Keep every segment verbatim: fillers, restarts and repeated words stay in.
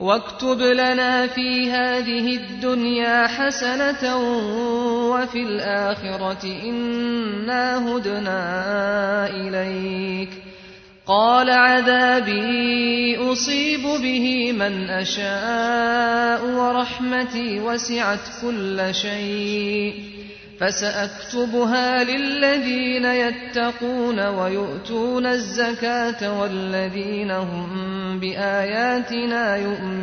واكتب لنا في هذه الدنيا حسنة وفي الآخرة إنا هدنا إليك. قال عذابي أصيب به من أشاء ورحمتي وسعت كل شيء فسأكتبها للذين يتقون ويؤتون الزكاة والذين هم بآياتنا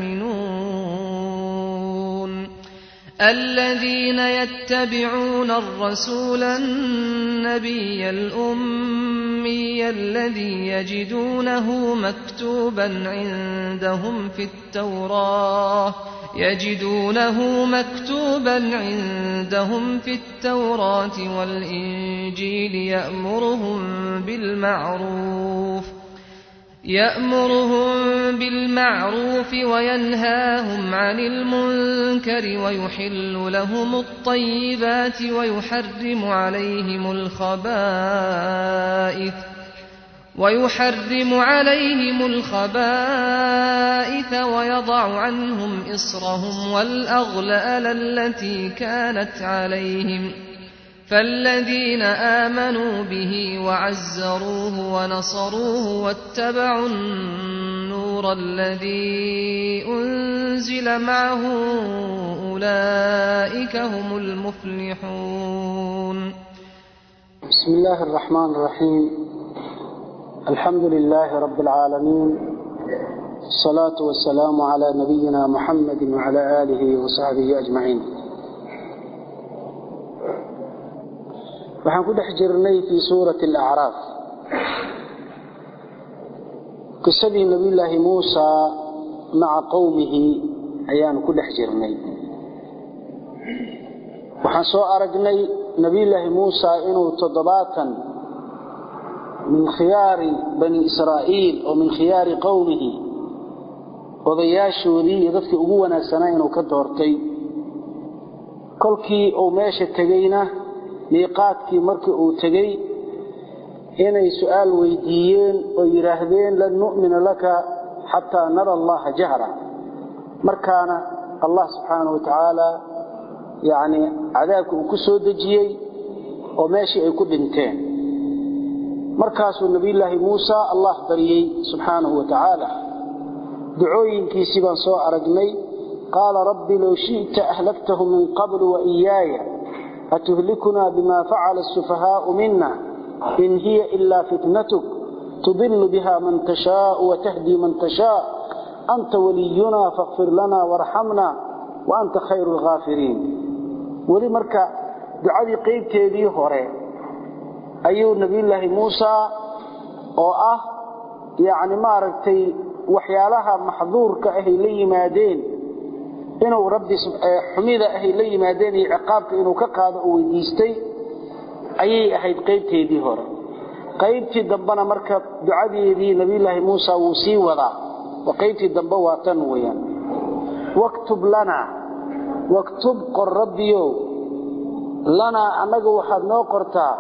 يؤمنون. الذين يتبعون الرسول النبي الأمي الذي يجدونه مكتوبا عندهم في التوراة يجدونه مكتوبا عندهم في التوراة والإنجيل يأمرهم بالمعروف يأمرهم بالمعروف وينهاهم عن المنكر ويحل لهم الطيبات ويحرم عليهم الخبائث ويحرم عليهم الخبائث ويضع عنهم إصرهم والأغلال التي كانت عليهم. فالذين آمنوا به وعزروه ونصروه واتبعوا النور الذي أنزل معه أولئك هم المفلحون. بسم الله الرحمن الرحيم. الحمد لله رب العالمين، الصلاة والسلام على نبينا محمد وعلى آله وصحبه أجمعين. waxaan ku dhex jirnay fi suurati al-a'raf qisadii nabiyullaahi Muusa ma'a qawmihi ayaan ku dhex jirnay. waxaan soo aragnay nabiyullaahi Muusa inuu toddobaatan min khiyaari bani Israa'iil oo min khiyaari qawmihi odayaashoodii iyo dadkii ugu wanaagsanaa inuu ka doortay. kolkii uu meesha tagayna miiqaadkii markii uu tagay inay su'aal weydiiyeen oo yiraahdeen lan nu'mina laka hatta nara Allah jahra. markaana Allah subhanahu wa ta'ala yaani cadaabku uu ku soo dajiyay oo meeshii ay ku dhinteen. markaasuu nabiyullaahi Muusa Allah bariyay subhanahu wa ta'ala. ducooyinkiisii baan soo aragnay. qaala rabbi law shi'ta ahlaktahum min qabl wa iyaya أتهلكنا بما فعل السفهاء منا إن هي إلا فتنتك تضل بها من تشاء وتهدي من تشاء أنت ولينا فاغفر لنا وارحمنا وأنت خير الغافرين. ولمرك دعاء قيب تيدي هوري أيو نبي الله موسى أو أه يعني ما رأيتي وحيالها محظور كأهلي مادين inuu rabbi xumida ahay la yimaadeen ciqaabka inuu ka qaado oo weydiistay ayay ahayd qaybteedii hore. qaybtii dambana marka ducadeedii nabiyullaahi Muusa uu sii wadaa oo qaybtii dambe waa tan weeyaan. waktub lana waktub qor rabbiyo lana anaga waxaad noo qortaa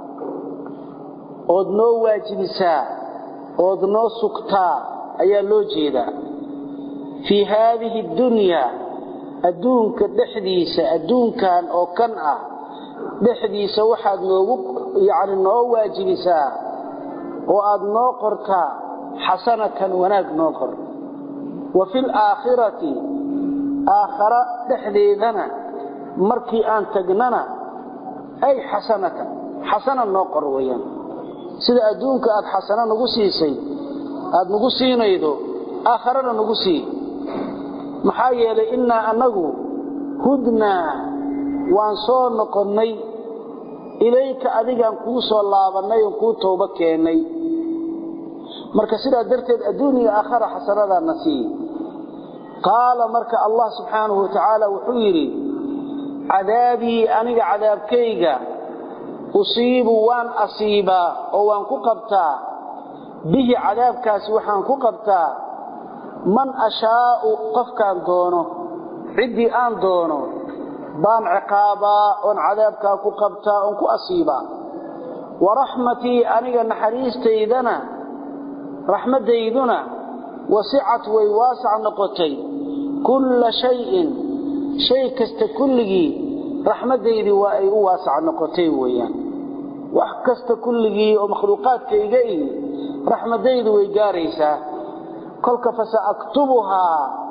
ood noo waajibisaa ood noo sugtaa ayaa loo jeedaa. fi hadhihi dunya adduunka dhexdiisa adduunkan oo kan ah dhexdiisa waxaad noogu yaani noo waajibisaa oo aad noo qortaa xasanatan wanaag noo qor. wa fil aakhirati aakhira dhexdeedana markii aan tagnana ay xasanatan xasana noo qor weeyaan. sida adduunka aad xasana nagu siisay aad nagu siinaydo aakhirana nagu sii. maxaa yeelay inna anagu hudna waan soo noqonnay ilayka adigaan kuu soo laabanay oo kuu tooba keenay. marka sidaa darteed adduuniga aakhira xasanada nasii. qaala marka Allah subhanahu wa ta'ala wuxuu yiri cadaabi aniga cadaabkayga usiibu waan asiiba oo waan ku qabtaa bihi cadaabkaasi waxaan ku qabtaa man ashaa'u qofkaan doono cidii aan doono baan ciqaaba on cadaabka ku qabta on ku asiiba. wa rahmati aniga naxariisteydana rahmadayduna wasi'at way waasic noqotay كل شيء شيء كست كله رحمتي وأي واسع نقطي ويان وحكست كله ومخلوقات كيجي رحمتي ويجاريسا كل فسأكتبها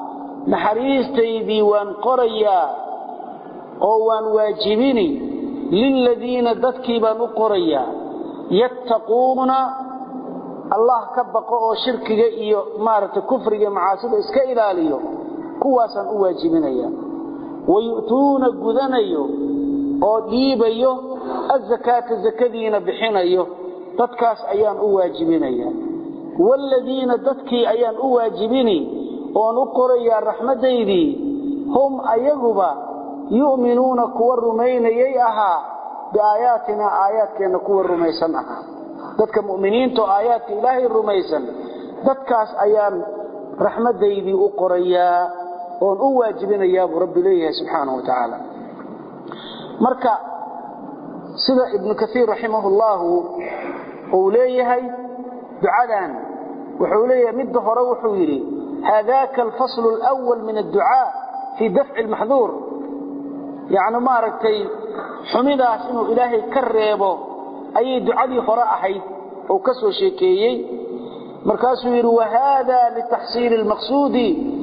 نحريستي وان قريا أو وان واجبيني للذين دتكي بان قريا يتقون الله كبقوا شركه iyo maarta kufriga macaasida iska ilaaliyo kuwaasan u waajibinaya wayuutuna gudanayo oo dhiibayo az-zakata zakadiina bixinayo dadkaas ayaan u waajibinaya walladina dadkii ayaan u waajibini oo u qoraya raxmadeedii hum ayaguba yu'minuuna kuwa rumaynayay aha biaayatina aayaadkeena kuwa rumaysan aha dadka muuminiinta aayaadka ilaahay rumaysan dadkaas ayaan raxmadeedii u qoraya oo u waajibinaya rabbi leeyahay subhanahu wa ta'ala marka sida ibn kathir rahimahullah uu leeyahay ducadan wuxuu leeyahay mid hore wuxuu yiri هذاك الفصل الأول من الدعاء في دفع المحذور يعني ما ركتي حميداس إنه إلهي كريبه أي دعاء هراء حيث أو كسو شيكيي مركاسو يرو وهذا لتحصيل المقصود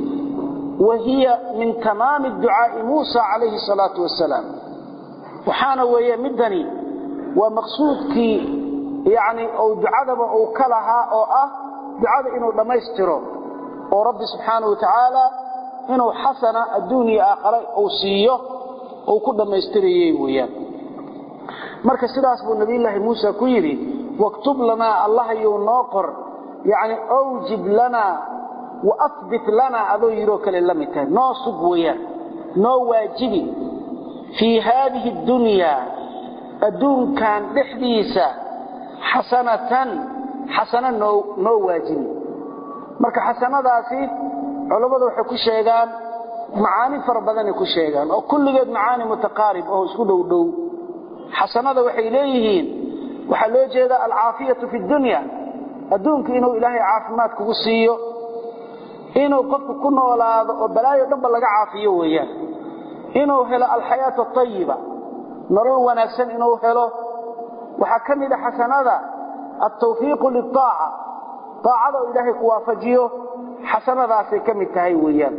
وهي من تمام الدعاء موسى عليه الصلاة والسلام وحانا وهي مدني ومقصودك يعني أو دعاء أو كلها أو أه دعاء إنه لما يستره ورب سبحانه وتعالى إنه حسن الدنيا آخر أو سيه أو كل ما يستريه وياه مركز سلاس بو النبي الله موسى كيري واكتب لنا الله يناقر يعني أوجب لنا وأثبت لنا أذو يروك للمتان ناصب وياه نو واجبي في هذه الدنيا الدون كان لحديثة حسنة حسنة نو, نو واجبي marka xasanadaasi culimadu waxay ku sheegaan macaani far badan ay ku sheegaan oo kulligeed macaani mutaqarib oo isku dhow dhow xasanada waxay leeyihiin waxa loo jeeda al-aafiyatu fi dunya adduunka inuu ilaahay caafimaad kugu siiyo inuu qofku ku noolaado oo balaayo dhanba laga caafiyo weeyaan inuu helo al-hayatu tayyiba nolol wanaagsan inuu helo waxa kamid ah xasanada at-tawfiiq lit-taa'a طاعه إلهي كوافجيه حسنة ذاسي كم التهي ويان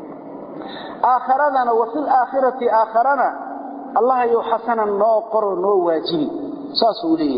آخرنا وفي الآخرة آخرنا الله يو حسنا نوقر نو واجبي ساسوليه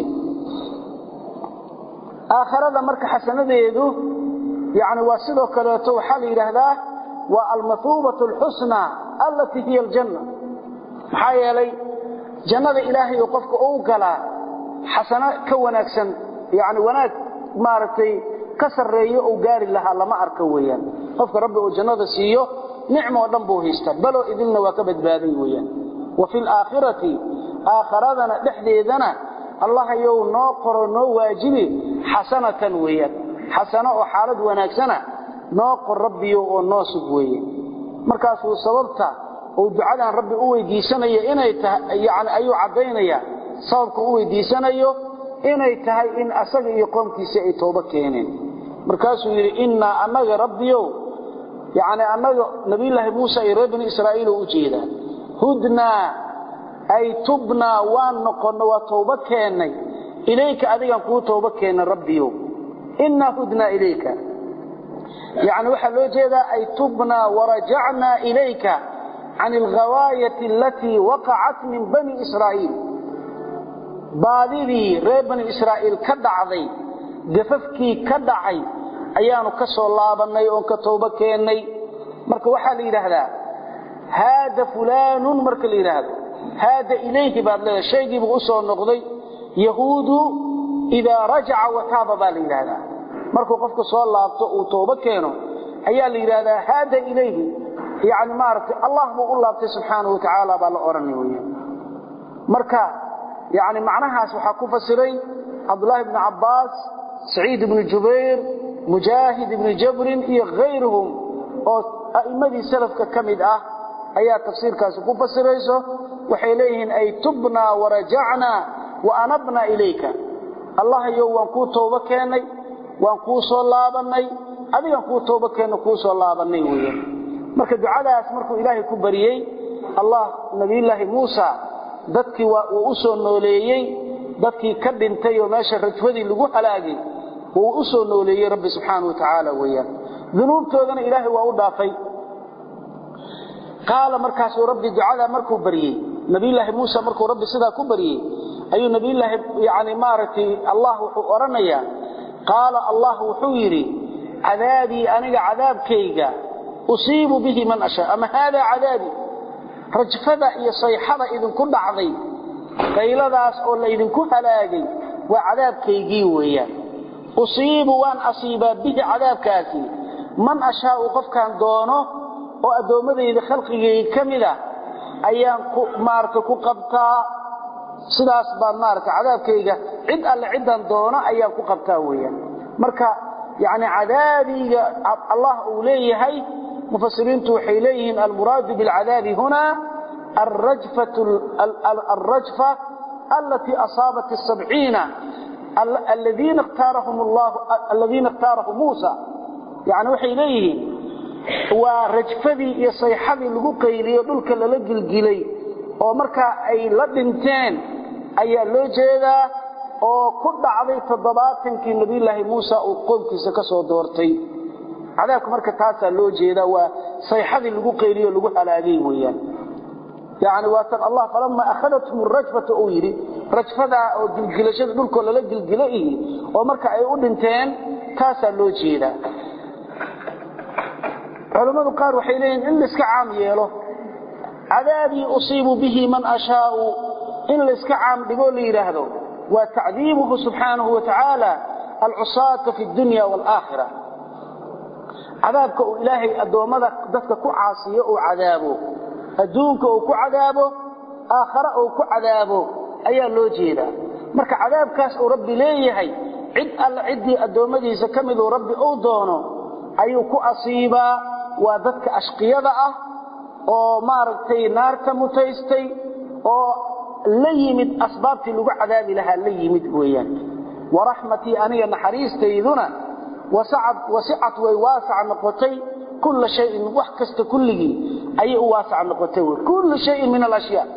آخرنا مرك حسنة ذيذو يعني واسده كلاته حالي لهذا والمثوبة الحسنى التي هي الجنة محايا لي جنة إلهي يقفك أوقلا حسنة كوناكسا يعني وناك مارتي كسريه او غاري لها لما arko weeyaan qofka rabbi oo jannada siiyo nicmo oo dhan buu haysta balo idinna waa ka badbaaday weeyaan wa fil aakhirati aakhiradana dhexdeedana allah ayuu noo qoro noo waajibi hasanatan weeyaan hasana oo xaalad wanaagsana noo qor rabbi oo noo sug weeyaan markaas uu sababta oo ducadan rabbi u weydiisanayo inay tahay yaani ayuu cadeynaya sababka u weydiisanayo inay tahay in asaga iyo qoomkiisa ay tooba keeneen markaasuu yiri inna annaga rabbiyo yaani annaga nabi ilaahi muusa iyo reer bani israa'iil u jeeda hudna ay tubna wa noqon wa tooba keenay ilayka adigan ku tooba keenay rabbiyo inna hudna ilayka yaani waxa loo jeeda ay tubna wa raja'na ilayka عن الغواية التي وقعت من بني إسرائيل baadidii reer bani israa'iil ka dhacday gafafkii ka dhacay ayaanu ka soo laabanay oo ka tooba keenay marka waxa la yiraahdaa hada fulanun marka la yiraahdo hada ilayhi baad la sheegay buu soo noqday yahuudu ida raja'a wa taaba baa la yiraahdaa marka qofku soo laabto oo tooba keeno ayaa la yiraahdaa hada ilayhi yaani maartay allah buu u laabtay subhanahu wa ta'ala baa la oranay marka يعني معناها وحكو فسري عبد الله بن عباس سعيد بن جبير مجاهد بن جبر إيه غيرهم أئمة سلف كمد أه أي تفسير كاسكو فسريسه وحيليهن أي تبنا ورجعنا وأنبنا إليك الله يو وانكو توبة كيني وانكو صلابني أبي وانكو توبة كيني وانكو صلابني marka ducadaas markuu ilaahay ku bariyay allah nabiyullaahi muusa dadkii waa uu soo nooleeyay dadkii ka dhintay oo meesha rajfadii lagu halaagay uu u soo nooleeyay rabbi subhanahu wa ta'ala weeyaan dunuubtoodana ilaahay waa u dhaafay qaala markaas uu rabbi ducada markuu bariyay nabiyullaahi muusa markuu rabbi sidaa ku bariyay ayuu nabiyullaahi yaani maarati allah wuxuu oranayaa qaala allah wuxuu yiri عذابي أنا عذاب كيجا أصيب به من أشاء أما هذا عذابي رجفدا يصيحدا إذن كل عظيم قيل ذاس أولا إذن كل هلاقي وعذاب كيجي ويا أصيب وأن أصيب به عذاب كاسي من أشاء قف كان دونه وأدوم ذي خلقه كملا أيام مارتك قبطا سلاس بان مارت عذاب كيجا عد العدا دونه أيام قبطا ويا مركا يعني عذابي الله أوليه مفسرين توحيليهم المراد بالعذاب هنا الرجفة, الرجفة التي أصابت السبعين الذين اختارهم الله الذين اختارهم موسى يعني وحيليه ورجفدي يصيحدي لقوقيلي يدلك للج الجلي ومركا أي لدنتين أي لوجيدا oo ku dhacday toddobaatankii nabiyullaahi Muusa oo qoomkiisa ka soo doortay cadaabka marka taas loo jeeda waa sayxadii lagu qeeliyo lagu halaagay weeyaan yaani waa tan Allah falamma akhadathum ar-rajfatu oo yiri rajfada oo gilgilashada dhulka la gilgilay oo marka ay u dhinteen taas loo jeeda culimadu qaar waxay leeyeen in iska caam yeelo cadaabi usiibu bihi man ashaa'u in iska caam dhigo la yiraahdo وتعذيبه سبحانه وتعالى العصاة في الدنيا والآخرة عذابك إلهي أدومدك ذاتك كعاصية وعذابه أدونك وكعذابه آخرة وكعذابه أي اللوجيدة مرك عذابكاس ربي ليه عد العدي أدومدي سكمل ربي أودونه أي كأصيبا وذاتك أشقيضة وماركتي نارك متيستي ليمد أسبابتي لغو عذابي لها ليمد ويان ورحمتي أني نحريستي ذنا وسعت وسعت ويواسع نقطي كل شيء وحكست كله أي واسع نقطي كل شيء من الأشياء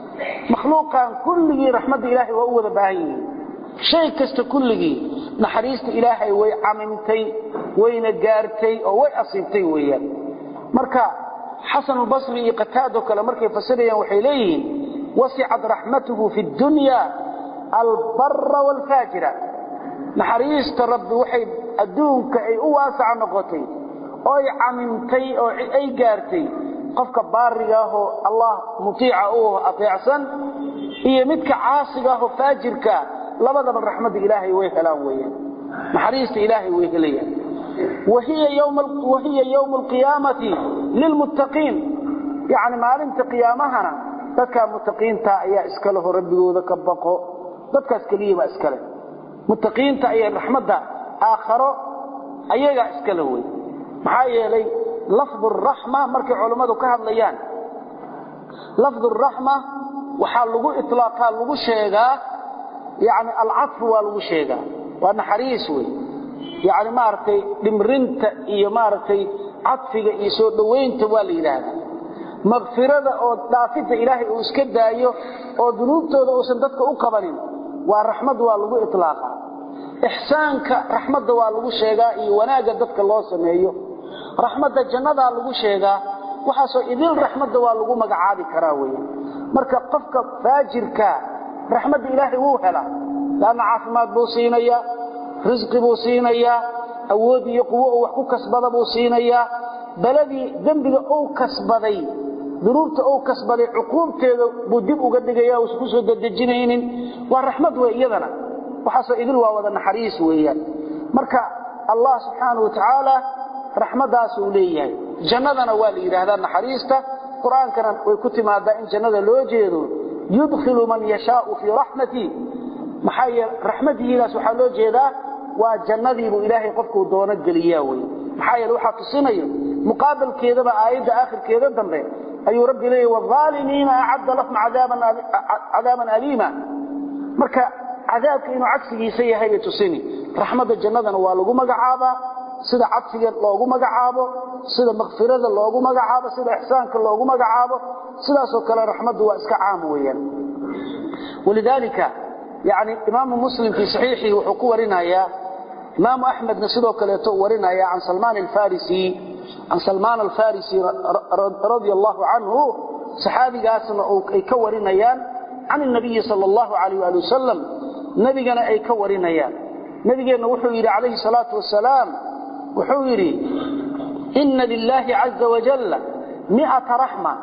مخلوقا كله رحمة إلهي وهو ذباهي شيء كست كله نحريست إلهي ويعممتي وينقارتي ويأصيبتي ويان مركا حسن البصري قتادك لمركي فسريا وحيلين وسعت رحمته في الدنيا البر والفاجر نحريست رب وحي أدونك أي واسع نقطي أي عممتي أو أي قارتي قفك بارغاه الله مطيعه أطيعسا هي متك عاصغاه فاجرك لبدا من رحمة إلهي ويهلان ويه نحريست إلهي ويهليا وهي يوم, وهي يوم القيامة للمتقين يعني معلمت قيامهنا dadka muttaqiinta ayaa iska leh rabbigooda ka baqo dadkaas kaliya ba iska leh muttaqiinta ayaa rahmada aakhiro ayaga iska leh way maxaa yeelay lafdhu rahma markay culimadu ka hadlayaan lafdhu rahma waxa lagu itlaaqa lagu sheegaa yaani al-atf waa lagu sheegaa waa naxariis way yaani maartay dhimrinta iyo maartay atfiga iyo soo dhaweynta waa la yiraahdaa مغفرة أو دافت إلهي وإسكدايه أو ذنوبته وإسن ددك أقبلين والرحمة والله إطلاقا إحسانك رحمة والله شيغا وناجا ددك الله سميه رحمة الجنة والله شيغا وحاسو إذن رحمة والله مقعادي كراوي مركا قفك فاجرك رحمة إلهي ووهلا لأن عافمات بوصينيا رزق بوصينيا أودي يقوى وحكو كسبض بوصينيا بلدي ذنبك أو كسبضي ذنوبته أو كسبضي عقوبته بديب وقدقيا وسكسه ددجينين والرحمة وإيذنا وحاسو إذن واوذا حريص وإيان مركا الله سبحانه وتعالى رحمة سوليه جنة والي هذا حريصته قرآن كان ويكتم هذا إن جنة لوجيده يدخل من يشاء في رحمته محايا رحمته إلى سبحانه وجيده وجنة إلهي قفك ودونك قلياوي محايا لوحة تصينيه مقابل كذا بآيات آخر كذا دمره أي ربي ليه والظالمين أعد لهم عذابا عذابا أليما مركا عذابك إنه عكسي سيئة هي تصيني رحمة الجنة والله مقعابا سيدا عكسي الله مقعابا sida maghfirada loogu magacaabo sida ihsaanka loogu magacaabo sidaas oo kale raxmadu waa iska caam weeyaan walidalika يعني إمام مسلم في صحيحه وحكو ورنايا إمام أحمد نسيده كليته ورنايا عن سلمان الفارسي عن سلمان الفارسي رضي الله عنه صحابي قاسم أي كورنايا عن النبي صلى الله عليه وآله وسلم نبينا أي كورنايا نبينا وحويري عليه الصلاة والسلام وحويري إن لله عز وجل مئة رحمة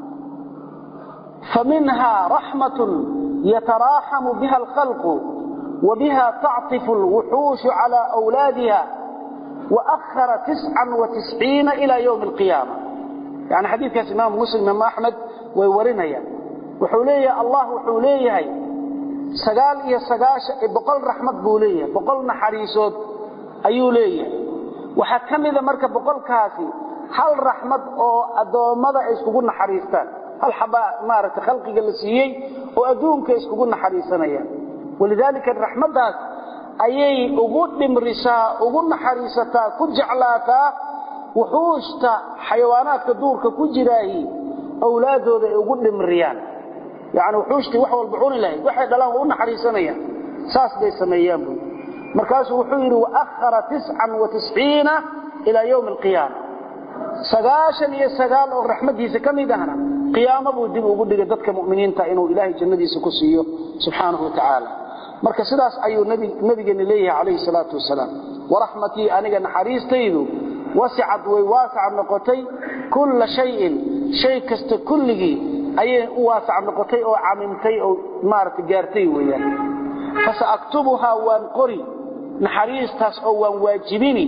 فمنها رحمة يتراحم بها الخلق وبها تعطف الوحوش على أولادها وأخر تسعا وتسعين إلى يوم القيامة يعني حديث كاس إمام مسلم إمام أحمد ويورنيا وحوليه الله وحوليه سقال إيا سقاش بقل رحمة بوليه بقل نحريسود أيوليه وحكم إذا مركب بقل كاسي هل رحمة أو أدومضة إسكوكو نحريستان هل حبا مارة خلقي قلسيي وأدونك إسكوكو نحريسانيا ولذلك الرحمة داس أيي أقود بمرساء أقود نحريستا كجعلاتا وحوشتا حيوانات كدورك كجراهي أولاده أقود بمريان يعني وحوشتي وحوى البحون الله وحي دلان أقود نحريسانيا ساس دي سميان بي مركز وحوير وأخر تسعا وتسعين إلى يوم القيامة سقاشا يا سقال الرحمة دي سكمي دهنا قيامة بودي وقود دك مؤمنين تأينوا إلهي جنة دي سكسيه سبحانه وتعالى marka sidaas ayuu nabi nabigeena leeyahay alayhi salatu wasalaam warahmati aniga naxariis taydu wasi'ad way waasi'ad noqotay kull shay'in shay kasta kulligi ayay u waasi'ad noqotay oo caamimtay oo maartay gaartay weeyaan fasa aktubuha waan qori naxariistaas oo waan waajibini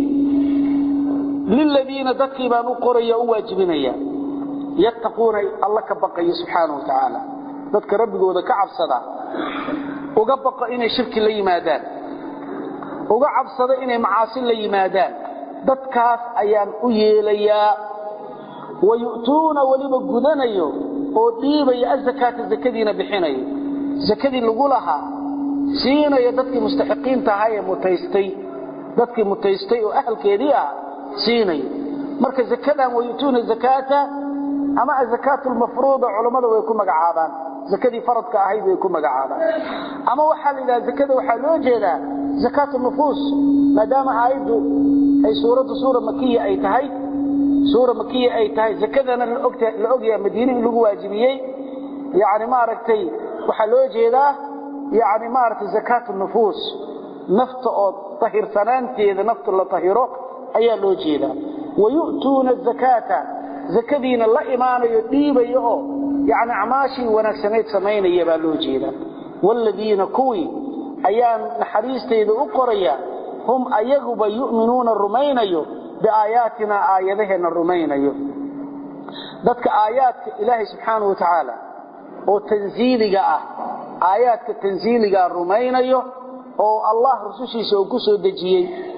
lilladina dakiban u qoriya u waajibinaya yattaquna allah ka baqay subhanahu wa ta'ala dadka rabbigooda ka cabsada uga baqa inay shirki la yimaadaan uga cabsada inay macaasi la yimaadaan dadkaas ayaan u yeelayaa wayu'tuuna waliba gudanayo oo dhiibaya zakata zakadiina bixinayo zakadii lagu lahaa siinaya dadkii mustaxiqiinta ahaa ee mutaystay dadkii mutaystay oo ahalkeedii ah siinaya marka zakadan wayu'tuuna zakata ama zakatul mafruuda culimadu way ku magacaabaan zakadii faradka ahayd way ku magacaabaan ama waxa la yiraahdaa zakada waxa loo jeedaa zakatul nufus maadaama aayadu ay suuradu suura makiya ay tahay suura makiya ay tahay zakadana la ogta la ogyaa madiina lagu waajibiyay yaani ma aragtay waxa loo jeedaa yaani ma aragtay zakatul nufus nafta oo tahir sanaanteeda nafta la tahiro ayaa loo jeedaa wayu'tuuna zakata zakadiina la imaanayo dhiibayo يعني عماشي ونكسنيت سمين يبا لو جيدا والذين كوي أيان نحريستيد أقريا هم أيغب يؤمنون الرمينيو بآياتنا آياتهن الرمينيو ذاتك آيات إلهي سبحانه وتعالى وتنزيلك آياتك تنزيلك الرمينيو أو الله رسوشي سوكسو دجيي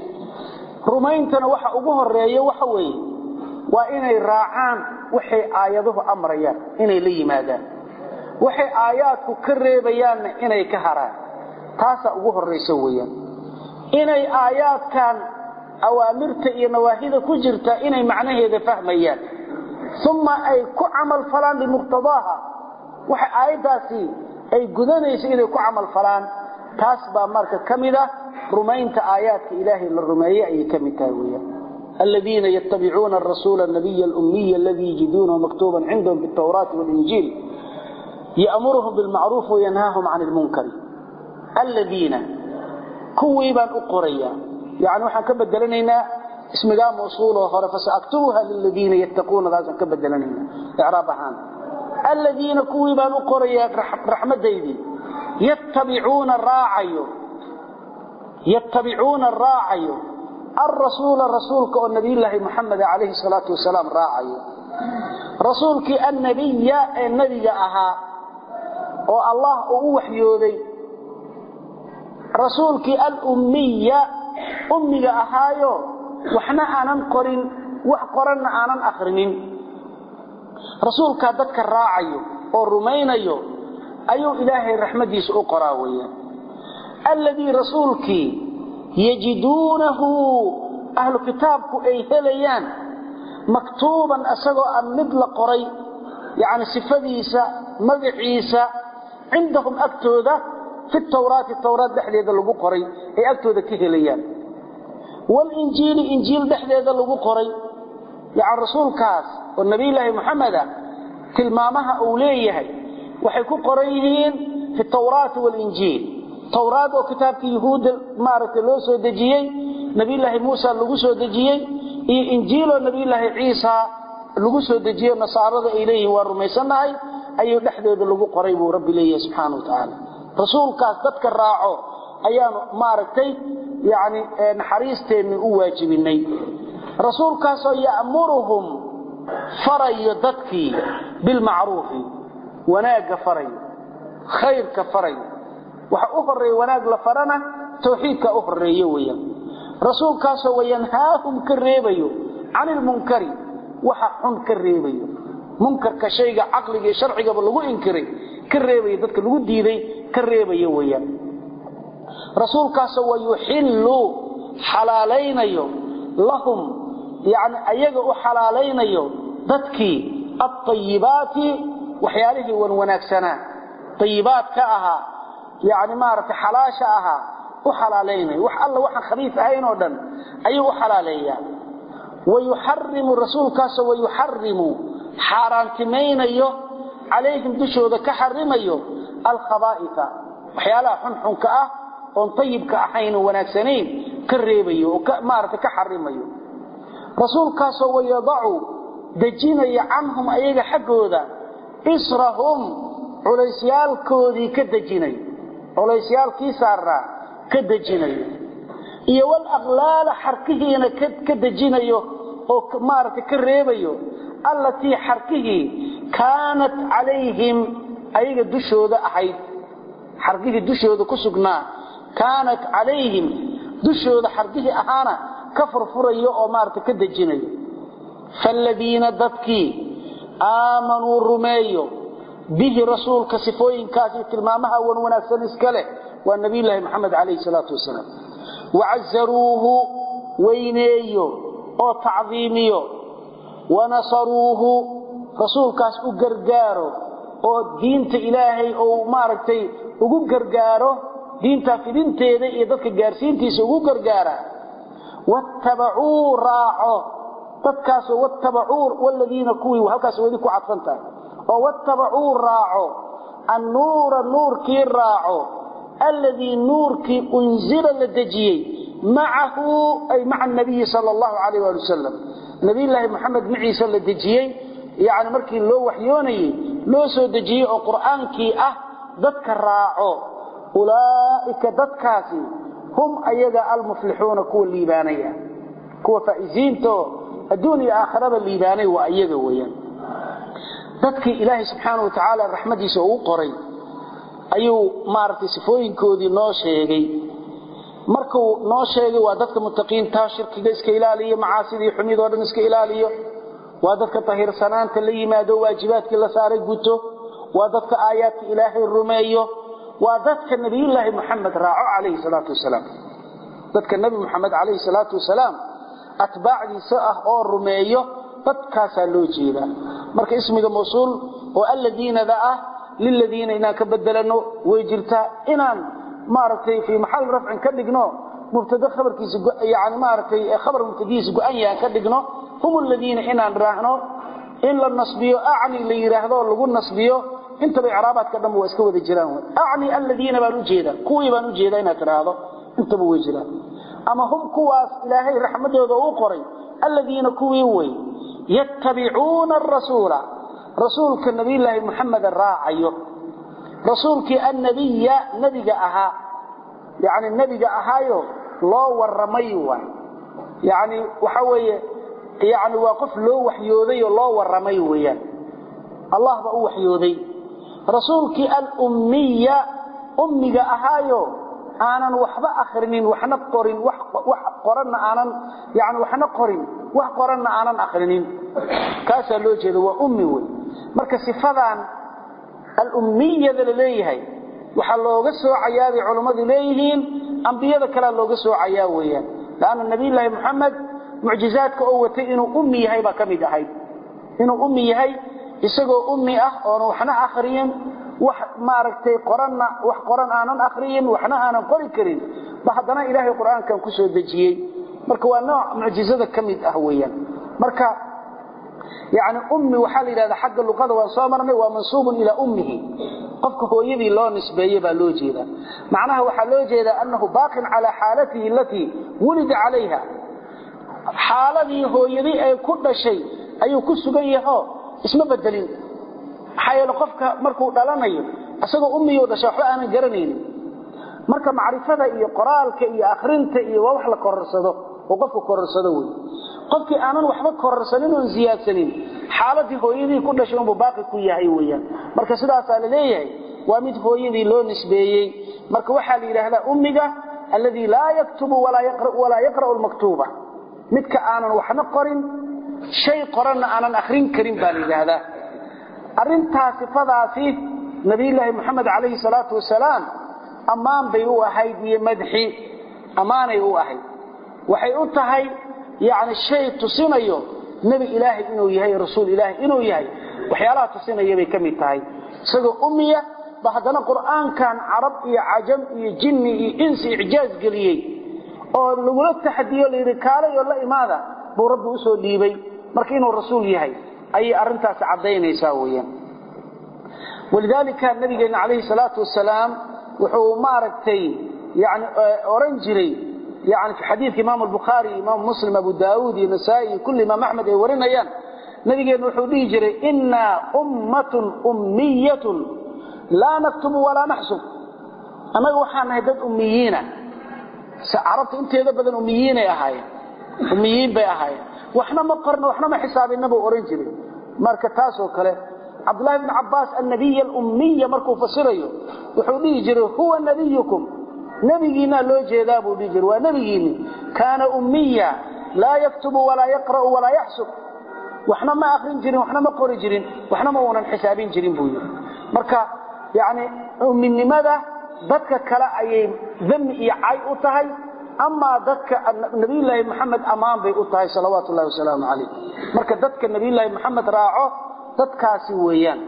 رمينتنا وحا أبوه الرأي وحوي وإني راعان وحي آياته أمريان إني لي ماذا وحي آياتك كريبيان إني كهران تاسا أبوه الرئيسويا إني آيات كان أوامرت إيا نواهيد كجرت إني معناه إذا فهميان ثم أي كعمل فلان بمقتضاها وحي آياتاسي أي قدانيس إني كعمل فلان تاسبا ماركة كمدة رمينت آياتك إلهي للرمية أي كمتاوية الذين يتبعون الرسول النبي الأمي الذي يجدونه مكتوبا عندهم في التوراة والإنجيل يأمرهم بالمعروف وينهاهم عن المنكر الذين كويبا أقريا يعني وحن كبدلنينا اسم قام موصوله وخرف فسأكتبها للذين يتقون ذلك كبدلنينا إعرابها الذين كويبا أقريا رحمة ديدي يتبعون الراعي يتبعون الراعي الرسول رسولك والنبي الله محمد عليه الصلاة والسلام راعي رسولك النبي النبي أها والله أوحيودي رسولك الأمية أمي أهايو وحنا آنان قرين وحقرن آنان أخرين رسولك ذاتك الراعي والرمين أيو أيو إلهي الرحمة يسؤ قراوية الذي رسولك يجدونه أهل كتابك أي هليان مكتوبا أسقوا أن مثل قري يعني صفديسة مقعيسة عندهم أكتوذة في التوراة التوراة دحلي هذا اللي قري هي أكتوذة كهليان والإنجيل إنجيل دحلي هذا اللي قري يعني رسول كاس والنبي الله محمد تلمامها أوليه وحيكون قريهين في التوراة والإنجيل توراة وكتاب يهود مارة اللوسو دجيي نبي الله موسى اللوسو دجيي إنجيل ونبي الله عيسى اللوسو دجيي نصارى إليه والرميساناي أي دحلي هذا اللي قريب رب الله سبحانه وتعالى رسول كاس تذكر راعه أيام مارتي يعني نحريستين من أواجبيني رسول كاس يأمرهم فري ضدكي بالمعروف وناق فري خير كفري وأفري وناق لفرنا توحيد كأفري يويا رسول كاس وينهاهم كالريبيو عن المنكر وحقهم كالريبيو منكر كشيء عقلي شرعي قبل لغو انكري كالريبيو ضدك لغو ديدي كالريبيو يويا رسول كاس ويحلوا حلالين يوم لهم يعني أيقوا حلالين يوم ضدكي الطيبات وحياله ونوناكسنا طيبات كأها يعني مارت حلاشها وحلالين وح الله وحن خبيث أين ودن أيه حلاليا ويحرم الرسول كاس ويحرم حارانتمين أيه عليهم دشوا ذا كحرم أيه الخبائث وحيالها حنحن كأه ونطيب كأحين وناكسنين كالريب أيه ومارت كحرم أيه رسول كاس ويضعوا دجين عنهم أيه حقه ذا إسرهم عليسيال كودي كدجيني عليسيال كيسارا كدجيني iyo wal aqlaal xarkihiina kadajinayo oo maarta ka reebayo allati xarkihi kaanat alayhim ayaga dushooda ahayd xarkihi dushooda ku sugnaa kaanat alayhim dushooda xarkihi ahaana ka furfurayo oo maarta ka dajinayo falladina dadki aamanu rumeeyo به رسولك صفوين كاسي تلمامها ونوناكسن اسكاله والنبي الله محمد عليه الصلاة والسلام وعزروه وينيو او تعظيميو ونصروه رسول كاس اقرقاره او دينة إلهي او ماركتي اقرقاره دينة في دينته دي ايضاك قارسينتي ساقرقاره واتبعوه راعه تدكاسوا واتبعوه والذين كوي وهكاسوا وذيكوا عطفنتها واتبعوا راعوا النور النور كي راعوا الذي نور كي أنزل للدجي معه أي مع النبي صلى الله عليه وسلم نبي الله محمد معيسى للدجي يعني مركي لو وحيوني لو سو دجي أو قرآن كي أه ذاتك راعوا أولئك ذاتكاسي هم أيضا المفلحون كو الليبانية كو فائزين تو الدنيا آخرة الليبانية وأيضا ويان dadkii ilaahay subxaanahu wa ta'ala rahmadiisa uu qoray ayuu maartay sifooyinkoodii noo sheegay markuu noo sheegay waa dadka muttaqiinta shirkiga iska ilaaliyo macaasida xumid oo dhan iska ilaaliyo waa dadka tahiirsanaanta la yimaado waajibaadkii la saaray guto waa dadka aayaadka ilaahay rumeeyo waa dadka nabi ilaahi maxamed raaco alayhi salaatu wasalaam dadka nabi maxamed alayhi salaatu wasalaam atbaacdiisa ah oo rumeeyo dadkaas loo jeedaa marka ismiga mawsuul oo alladina daa lilladina ina ka bedelano way jirtaa inaan maartay fi maxal rafcin ka dhigno mubtada khabarkiisa yaani maartay khabar mubtadiis go'an yahay ka dhigno hum alladina inaan raahno in la nasbiyo aani la yiraahdo lagu nasbiyo inta bay carabaadka dhan waa iska wada jiraan aani alladina baan u jeeda kuwii baan u jeeda inaad tiraahdo inta way jiraan ama hum kuwaas ilaahay rahmadooda uu qoray alladina kuwii way يتبعون الرسول رسولك النبي الله محمد الراعي رسولك النبي نبي أها يعني النبي أهايو الله والرميوة يعني وحوي يعني واقف له وحيودي الله والرميوة الله بقى وحيودي رسولك الأمية أمي أهايو aanan waxba akhrin waxna qorin wax wax qoranna aanan yaani waxna qorin wax qoranna aanan akhrin kaas loo jeedo waa ummi way marka sifadan al ummiyada leeyahay waxa looga soo cayaabay culimadu leeyihiin anbiyada kale looga soo cayaawayaan laana nabi ilaahi maxamed mucjizaadka oo watay inuu ummi yahay ba kamid ahay inuu ummi yahay isagoo ummi ah oo waxna akhriyin wax maaragtay qoranna wax qoran aanan akhriyin waxna aanan qori karin ba hadana ilaahay quraankan ku soo dajiyay marka waa nooc mucjizada kamid ah weeyaan marka يعني أمي وحال إلى حق اللغة وصامرنا ومنصوب إلى أمه قفك هو يدي الله نسبيه بالوجه معناها وحالوجه أنه باق على حالته التي ولد عليها حالته هو يدي أي كل شيء أي كسجيه اسمه بدلين حيال قفك مركو دلانيه أسأله أمي ودشاحه أنا جرنين مركا معرفة إيه قرالك إيه آخرينك إيه ووحل قرصده وقفك قرصده qofkii aanan waxba kororsanin oo ziyaadsanin xaaladii hooyadii ku dhashay oo baaqi ku yahay weeyaan marka sidaas la leeyahay waa mid hooyadii loo nisbeeyay marka waxa la yiraahdaa ummiga alladhi la yaktubu wala yaqra wala yaqra al-maktuba midka aanan waxna qorin shay qoranna aanan akhrin karin baa la yiraahdaa arintaas sifadaasi nabi ilaahi maxamed alayhi salatu wasalaam amaan bay u ahayd iyo madxi amaanay u ahayd waxay u tahay يعني الشيء تصينيه نبي إلهي إنه يهي رسول إلهي إنه يهي وحيالات تصينيه بكمي تهي سيقول أمية بحضنا قرآن كان عربي عجمي جني إنسي إعجاز قليي ولو التحدية لركالي والله ماذا بو رب أسود ليبي مركينه الرسول يهي أي أرنتا سعدين يساويا ولذلك النبي عليه الصلاة والسلام وحو ماركتي يعني أورنجري يعني في حديث إمام البخاري إمام مسلم أبو داود النسائي كل إمام أحمد يورينيان نبي نوحي جري إنا أمة أمية لا نكتب ولا نحسب أما وحنا هدد أميين عرفت أنت هذا بدل أميين يا هاي أميين بيا هاي وإحنا ما قرنا وإحنا ما حساب النبي أورنجري ماركتاس وكله عبد الله بن عباس النبي الأمية مركو فسريه وحولي جري هو نبيكم نبينا لو جيدا بو ديجر ونبينا كان أمية لا يكتب ولا يقرأ ولا يحسب واحنا ما أخرين جرين واحنا ما قري جرين واحنا ما ونا حسابين جرين بو مركا يعني من لماذا ذاتك كلا أي ذم إيعاي أطهي أما ذاتك النبي الله محمد أمام بي أطهي صلوات الله وسلام عليه مركا ذاتك النبي الله محمد راعه ذاتك سويان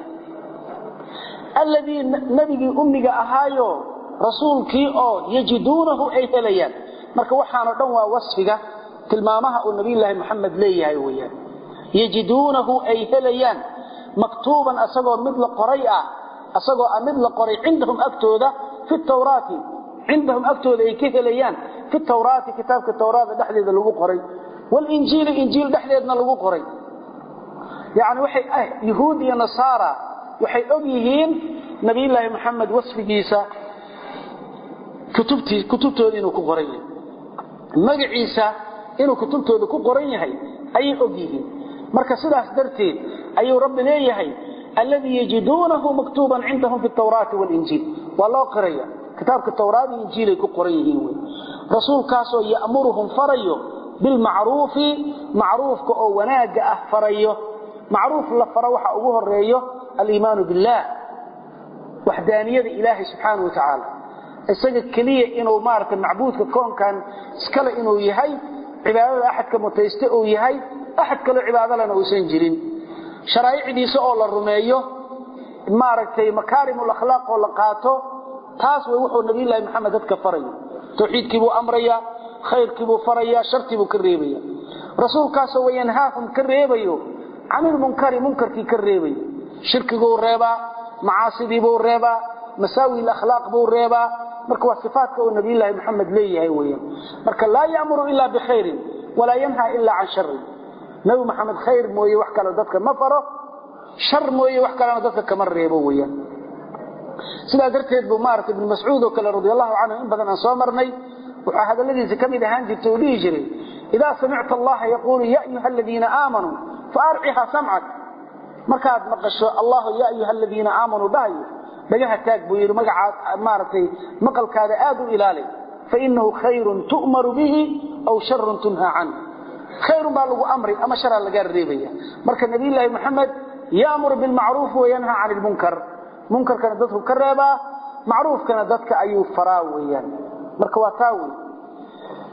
الذي نبي أمي أهايو rasuulkii oo yajiduunahu ay helayaan marka waxaan dhan waa wasfiga tilmaamaha uu nabi ilaahi maxamed leeyahay weeyaan yajiduunahu ay helayaan maktuuban asagoo mid la qoray ah asagoo mid la qoray cindahum agtooda fi tawraati cindahum agtooda ay ka helayaan fi tawraati kitaabka tawraada dhaxdeeda lagu qoray wal injiil injiil dhaxdeedna lagu qoray yaani waxay ah yahuud iyo nasaara waxay og yihiin nabi ilaahi maxamed wasfigiisa كتبتي كتبتooda inuu ku qoran yahay magaciisa inuu kutubtooda ku qoran yahay ay ogyihiin marka sidaas darteed ayuu rabbi leeyahay alladhi yajidunahu maktuban indahum fi at-tawrat wal-injil walaa qariya kitabka tawraad iyo injil ay ku qoran yihiin way rasuulkaas oo yaamuruhum farayo bil ma'ruf ma'rufka oo wanaaga ah farayo ma'ruf la faro waxa ugu horeeyo al-iimaan billah wahdaaniyada ilaahi subhanahu wa ta'ala isaga kaliya inuu maarta macbuudka koonkan iskala inuu yahay cibaadada ahadka mutayste uu yahay ahad kale cibaadadana uu san jirin sharaa'icdiisa oo la rumeeyo maartay makaarimul akhlaaq oo la qaato taas way wuxuu nabi ilaahi maxamed dadka faray tawxiidkii buu amraya khayrkii buu faraya shartii buu ka reebaya rasuulkaas oo yanhaahum ka reebayo anil munkari munkarkii ka reebayo shirkigu reeba macaasidii buu reeba مساوي الأخلاق بو ريبا مركا وصفاتك النبي الله محمد ليه ويا مركا لا يأمر إلا بخير ولا ينهى إلا عن شر نبي محمد خير موي وحكا لدتك مفره شر موي وحكا لدتك كمر ريبا ويا سيدا درتيد بمارك ابن مسعود وكلا رضي الله عنه إن بدنا صامرني وهذا الذي زكمي دهان جبتو ليجري إذا سمعت الله يقول يا أيها الذين آمنوا فأرعها سمعك مركا مقش الله يا أيها الذين آمنوا بايو بجاه تاج بير مقع مارتي مقل كذا آدو إلالي فإنه خير تؤمر به أو شر تنهى عنه خير ما له أمري أما شر لقى الريبية مركا النبي الله محمد يأمر بالمعروف وينهى عن المنكر منكر كان ضدك كرابة معروف كان ضدك أيو فراويا مركا واتاوي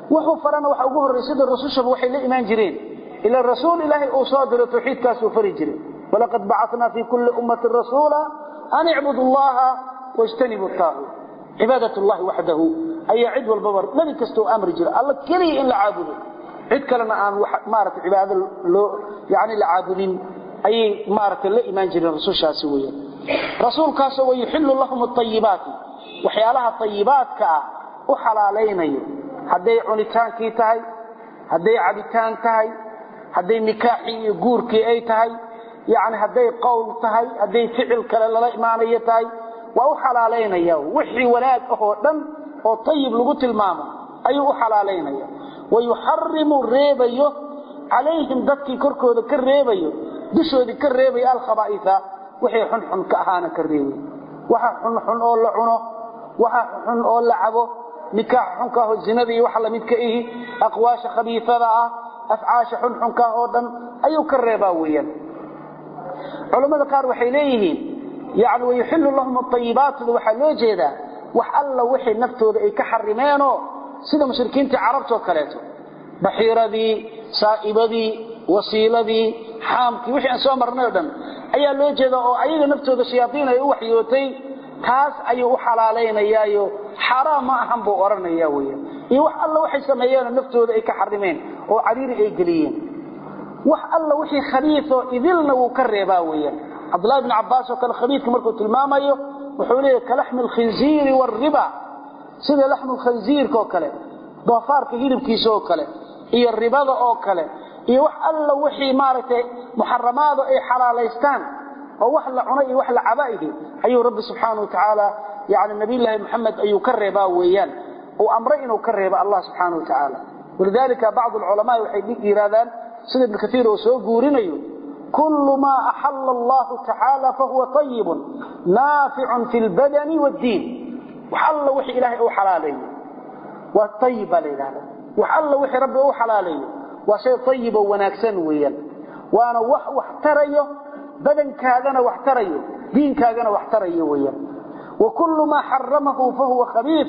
wuxuu farana waxa ugu horeeyay rasuulshaba waxay la iimaan jireen ila rasuul ilaahi oo soo diray tawxiidkaas uu fari jiray walaqad ba'athna fi kulli ummatin rasuula an i'budu allaha wajtanibu at-taghut ibadatu allahi wahdahu ay cid walba nabi kasto amri jira alla kaliya in la caabudo cid kalena aan wax maarata cibaado loo yaani la caabudin ay maarata la iimaan jireen rasuulshaasi weeyaan rasuulkaas oo yuhillu lahum at-tayyibat waxyaalaha tayyibaadka u xalaaleynayo haday cunitaankii tahay haday cabitaan tahay haday nikaaxi iyo guurkii ay tahay yaani haday qowl tahay haday ficil kale la iimaanayo tahay waa u xalaaleynaya wixii wanaag oo dhan oo tayyib lagu tilmaamo ayuu u xalaaleynaya wayuharrimu reebayo عليهم dadkii korkooda ka reebayo dishoodi ka reebayo al khabaa'itha wixii xun xun ka ahaana ka reebay waxa xun xun oo la cuno waxa xun oo la cabo nikaax xun ka oo zinadii waxa la mid ka ihi aqwaasha khabiithada ah afcaasha xun xun ka oo dhan ayuu ka reebaa weeyaan culimada qaar waxay leeyihiin yaani way yuhillu lahum at-tayyibat waxa loo jeedaa wax alla wixii naftooda ay ka xarimeeno sida mushrikiinta carabta kaleeto baxiiradii saa'ibadii wasiiladii xaamki wixii aan soo marnay dhan ayaa loo jeedaa oo ayaga naftooda shayaadiin ay u waxyootay taas ayuu u xalaaleynayaa xaraam ma ahan buu oranayaa weeyaan iyo wax alla waxay sameeyeen naftooda ay ka xarimeen oo cariiri ay galiyeen wax alla wixii khaliifo idilna uu ka reebaa weeyaan Abdullah ibn Abbas oo kale khaliifka markuu tilmaamayo wuxuu leeyahay kalahmul khinziir war riba sida lahmul khinziir oo kale doofaarka hilibkiisa oo kale iyo ribada oo kale iyo wax alla wixii maartay muharramaado ay xalaaleystaan oo wax la cunay iyo wax la cabaayi ayuu rabbi subhanahu wa ta'ala yaani nabi ilaahi maxamed ayuu ka reebaa weeyaan oo amray inuu ka reebo allah subhanahu wa ta'ala walidalika ba'd ulama waxay yiraahdaan sida ibn kathir oo soo guurinayo kullu ma ahalla allah ta'ala fa huwa tayyib nafi'un fil badani wad din wa alla wixii ilaahi uu xalaaleeyo wa tayyib leeyahay wa alla wixii rabbi uu xalaaleeyo wa shay tayyib oo wanaagsan weeyaan waana wax wax tarayo badankaagana wax tarayo diinkaagana wax tarayo weeyaan wa kullu ma harramahu fa huwa khabith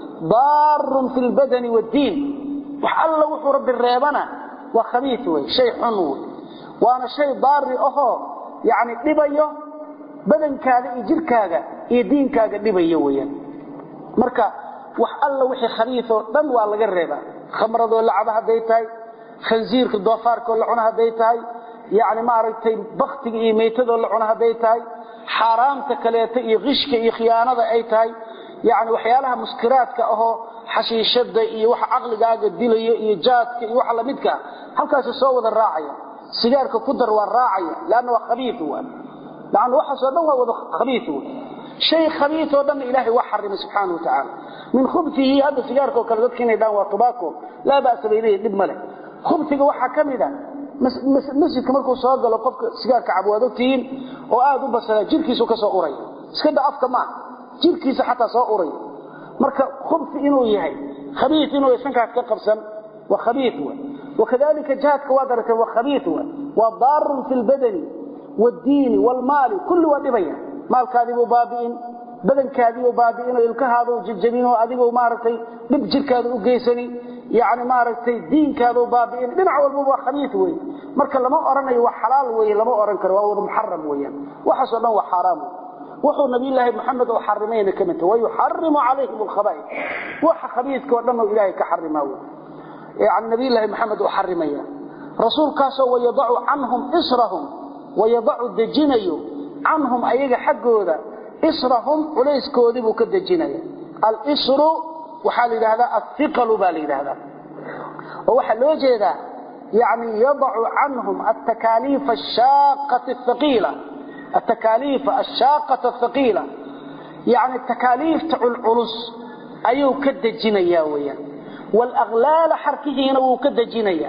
dar fil badani wad din wa alla wuxuu rabbi reebana wa khabith way shay xun waana shay daari aho yaani dhibayo badankaaga iyo jirkaaga iyo diinkaaga dhibayo weeyaan marka wax alla wixii khabith oo dhan waa laga reebaa khamrado lacaba haday tahay khanziirka doofaarka la cunaha haday tahay yaani ma aragtay baqtiga iyo meetado la cunaha haday tahay xaraamta kaleeta iyo qishka iyo khiyaanada ay tahay yaani waxyaalaha muskiraadka ah xashiishada iyo wax aqligaaga dilayo iyo jaadka iyo wax la midka halkaas soo wada raacaya sigaarka ku dar waa raacaya laana waa khabiith waa laana waxa soo dhan waa wada khabiith shay khabiith oo dhan ilaahi waa xarimay subhanahu wa ta'ala min khubtihi hada sigaarka kala dadka inay daan waa tobacco la baas leeyahay dib male khubtiga waxa kamida masjidka markuu soo galo qofka sigaarka cabwado tiin oo aad u basala jirkiisu ka soo uray iska dhaafka ma jirkiisa xataa soo uray marka khubti inuu yahay khabiith inuu sankaas ka qabsan wa khabiith wa وكذلك جهادك وادرك وخبيث وضار في البدن والدين والمال كل ودبيا مال كاذب وبابين بدن كاذب وبابين الكهاد وججبين واديو مارتي دب جيركاده u geysani yaani maartay diinkaada baabiin dhinac walba waa khabiith way marka lama oranayo wax xalaal way lama oran karo waa wada muharram weeyaan waxa soo dhan waa xaraam wuxuu nabi ilaahi maxamed oo xarimeeyay kamid way yuharrimu alayhim alkhaba'ith waxa khabiithka oo dhan oo ilaahi ka xarimaayo يعني نبي الله محمد وحرميه رسول كاسو ويضع عنهم إسرهم ويضع الدجينيو عنهم أيها حقودا إسرهم وليس كودبوا كالدجينيو الإسر وحال هذا الثقل بالي هذا ووحل وجه يعني يضع عنهم التكاليف الشاقة الثقيلة التكاليف الشاقة الثقيلة يعني التكاليف تعو العرس أيو كالدجينيو ويا والأغلال حركهين وكدجينيا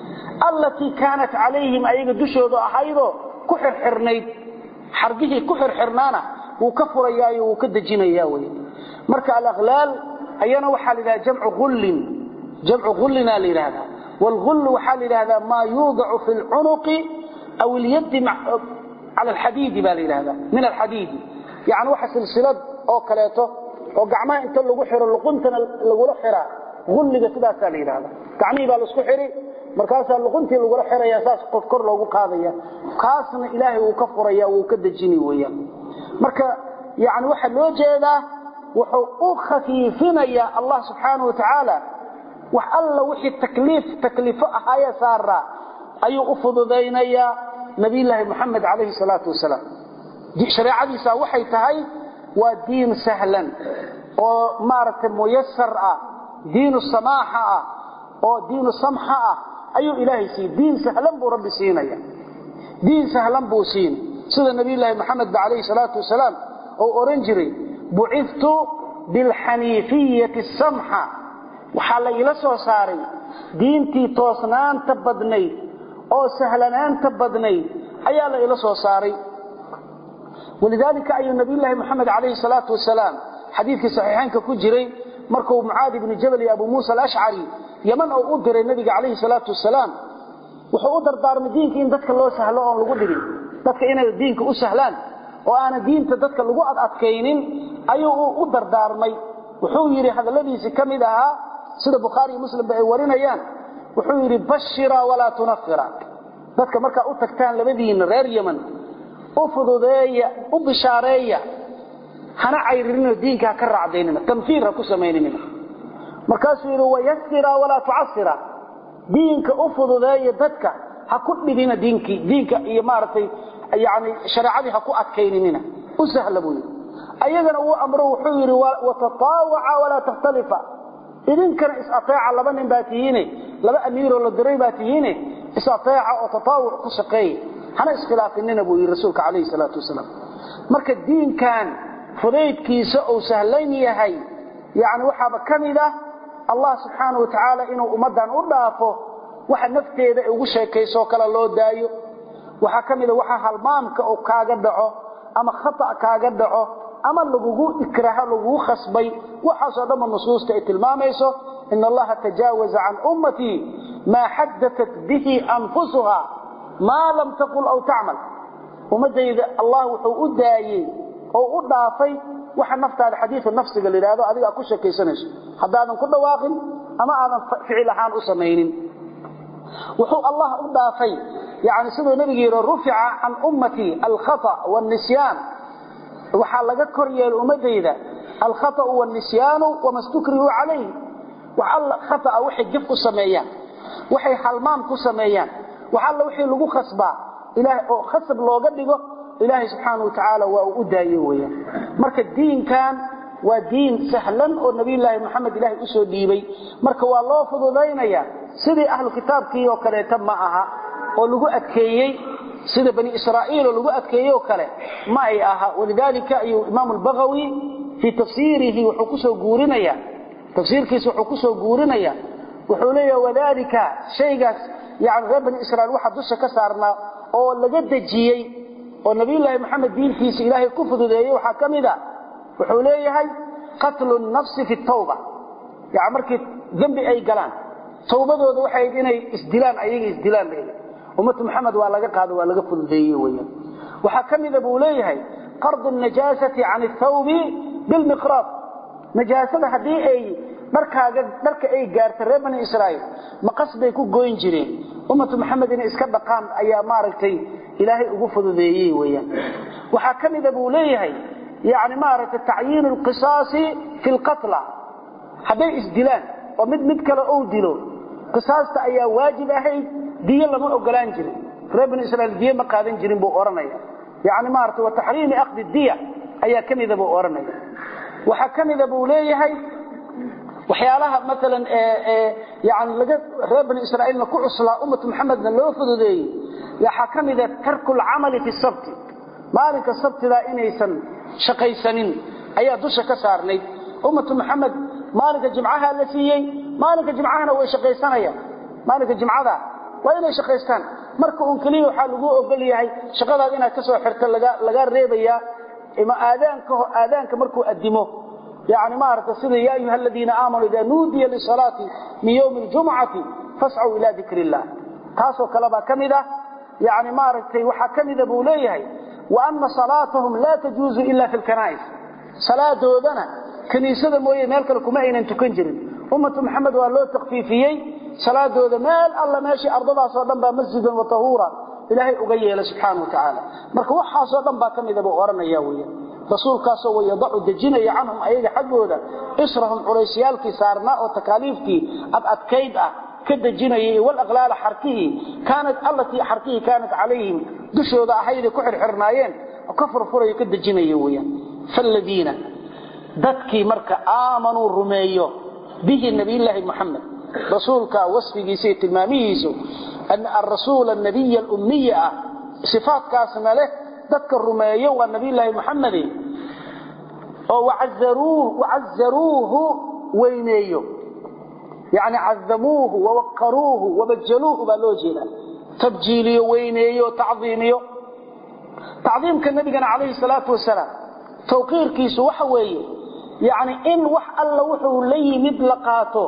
التي كانت عليهم أيها دشودو أحيضو كحر حرنيد حركه كحر حرنانا وكفر إياه وكدجينيا مركع الأغلال أيانا وحال إذا جمع غل جمع غلنا لهذا والغل وحال هذا ما يوضع في العنق أو اليد مع على الحديد بالي هذا من الحديد يعني واحد سلسلة أو كلاته أو قعما انت اللي وحر اللقنتنا اللي وحرا gulliga sidaas la yiraahdo gacmihi baa la isku xiri markaas luquntii lagu xiraya saas qof kor loogu qaadaya kaasna ilaahay uu ka furaya uu ka dajini weeyaan marka yaani waxa loo jeedaa wuxuu u khafiifinaya Allah subhanahu wa ta'ala wax alla wixii takliif taklifo ahaya saara ayuu u fududeynaya nabi ilaahi Muhammad alayhi salatu wasalaam shariicadiisa waxay tahay waa diin sahlan oo maaragtay muyassar ah diin samaaha ah oo diin samha ah ayuu ilaahay si diin sahlan buu rabbi siinaya diin sahlan buu siin sida nabi ilaahi Muhammad alayhi salatu wasalaam oo oran jiray bu'ithtu bil hanifiyyati samha waxa la ila soo saaray diintii toosnaanta badnay oo sahlanaanta badnay ayaa la ila soo saaray ولذلك أي النبي الله محمد عليه الصلاة والسلام حديث صحيحين كجري مركو معاذ بن جبل أبو موسى الأشعري يمن أو أدر النبي عليه الصلاة والسلام وحو أدر دار مدينك إن دتك الله سهلان لغو دقي دتك إن دينك أسهلان وأنا دين تدتك لغو أدكينين أيو أدر دار مي وحو يري هذا الذي سكمدها سيد بخاري مسلم بأورين أيان وحو يري بشرا ولا تنفرا دتك مركا أتكتان لبدين غير يمن وفضودية وبشارية هنا عيرين الدين كرع ديننا تنفير كسميننا مركاسير ويسر ولا تعسر دينك أفضودية ذاتك هكون بدين دينك دينك إمارتي يعني شرعي هكو أتكيننا وسهل بوي أيضا هو أمره حير وتطاوع ولا تختلف إذن كان إسأطاع لبن باتيين لبن أمير ولا دري باتيين إسأطاع وتطاوع كسقي هنا اسخلاف إننا بوي رسولك عليه الصلاة والسلام مركا الدين كان فريد كيسا أو سهلين يهي يعني وحابا كميدة الله سبحانه وتعالى إنه أمدان أردافه وحا نفتي ذا إغشي كيسو كلا الله دايو وحا كميدة وحا هالمامك أو كاقدعه أما خطأ كاقدعه أما اللقوه إكراها اللقوه خصبي وحا صدام النصوص تأتي الماميسو إن الله تجاوز عن أمتي ما حدثت به أنفسها ما لم تقل أو تعمل ومدى الله وحو أدايي أو أدافي وحا نفت هذا حديث النفس قال لي هذا أذيك أكو شكي سنش حتى هذا كل واقع أما هذا فعل حال أسمين وحو الله أدافي يعني سيدو نبي رفع عن أمتي الخطأ والنسيان وحا لقى كوريا الأمدى الخطأ والنسيان وما استكرهوا عليه وحا خطأ وحي جفق سميان وحي حلمان كسميان وحال وحي لغو خصبا إلهي أو خصب لوغا دغو إلهي سبحانه وتعالى waa u daayay weeyaan marka diinkan waa diin sahlan oo nabi ilaahi maxamed ilaahi u soo dhiibay marka waa loo fududeynaya sidii ahlu kitaabkii oo kale ma aha oo lagu adkeeyay sida bani israa'iil oo lagu adkeeyay oo kale ma ay aha walidalika ayu imam al-baghawi fi tafsirihi wuxuu ku soo guurinaya tafsiirkiisa wuxuu ku soo guurinaya wuxuu leeyahay wadalika shaygaas يعني غير بني إسرائيل واحد دوشة كسارنا أو لقد جيي ونبي الله محمد دين فيس إلهي كفض ذي وحكم ذا وحوليه قتل النفس في التوبة يعني مركز ذنب أي قلان توبة ذو وحيد إنه إسدلان أي إسدلان به ومت محمد وعلى قاد وعلى قفض ذي ويا وحكم ذا بوليه قرض النجاسة عن الثوب بالمقراط نجاسة هذه أي markaaga marka ay gaartay reer bani Israa'iil ma qasbay ku gooyin jireen ummatu Muhammadina iska dhaqaan ayaa maaragtay ilaahay ugu fududeeyay weeyaan waxa kamida buu leeyahay yaani maaragtay ta'yiin al-qisas fi al-qatl haday isdilaan oo mid mid kale oo dilo qisaasta ayaa waajib ahayd diyo lama ogolaan jirin reer bani Israa'iil diyo ma qaadan jirin buu oranaya yaani maaragtay wa tahriim akhd ad-diya ayaa kamida buu oranaya waxa kamida buu leeyahay وحيالها مثلا يعني لقد رب بني إسرائيل نكو عصلا أمة محمد لو فدودي يا حكم إذا ترك العمل في السبت مالك السبت لا إنيسا شقيسنين أي دوشة كسارني أمة محمد مالك جمعها التي مالك جمعها وشقيسانيا مالك جمعها وين شقيستان مركو أنكلي وحالقوه وقال لي شقادها إنها كسوة حركة لقى الريبية إما آذانك آذانك مركو أدموه يعني ما أرتصل يا أيها الذين آمنوا إذا نودي للصلاة من يوم الجمعة فاسعوا إلى ذكر الله تاسو كلبا كمدة يعني ما أرتصل وحا كمدة بوليه وأن صلاتهم لا تجوز إلا في الكنائس صلاة دودنا كنيسة موية مالك لكم أين أنتو كنجرين ummatu maxamed waa loo taqfiifiyay salaadooda meel alla meeshii ardadaas oo dhan baa masjidan wa tahuura ilaahay uga yeelay subxaanahu wa ta'ala marka waxaas oo dhan baa kamid ah oranaya weeyaan rasuulkaas oo yadacu dajinaya canhum ayaga xaqooda israhum culaysiyalki saarna oo takaaliifti ab adkayd ah kadajinayay wal aqlaal xarkihi kaanad allati xarkihi kaanad calayhim dushooda ahayd ku xirxirnaayeen oo ka furfuray kadajinayay weeyaan falladina dadkii marka aamanu rumeeyo bihi nabiyullaahi muhammad rasuulka wasfigiisa tilmaamihiisu an ar-rasuul an-nabiy al-ummiy sifaatkaasna leh dadka rumeeyo waa nabiyullaahi muhammad oo wa'azzaruhu wa'azzaruhu wayneeyo يعني عظموه ووقروه وبجلوه بالوجهنا تبجيليه وينيه تعظيميه تعظيم كالنبي عليه الصلاة والسلام توقير كيسو وحويه يعني إن وح الله وحو لي مدلقاته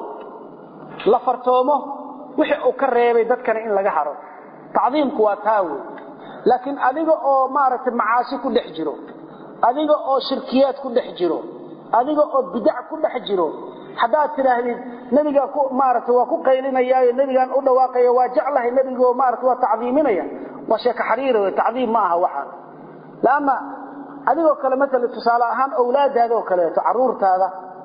لفرتومه وحي أكرر يددكنا إن لقهره تعظيم كواتاوي لكن أذيقه أو مارة معاسي كل حجره أذيقه أو شركيات كل حجره أذيقه أو بدع كل حجره حدات تراهدين نبيغا ku maarto waa ku qaylinayay nabigan u dhawaaqay waa jeclahay nabiga oo maarto waa tacdiiminaya waa sheeka xariir oo tacdiim ma aha waxa laama adigoo kale mesela tusaale ahaan awlaadaada oo kale caruurtaada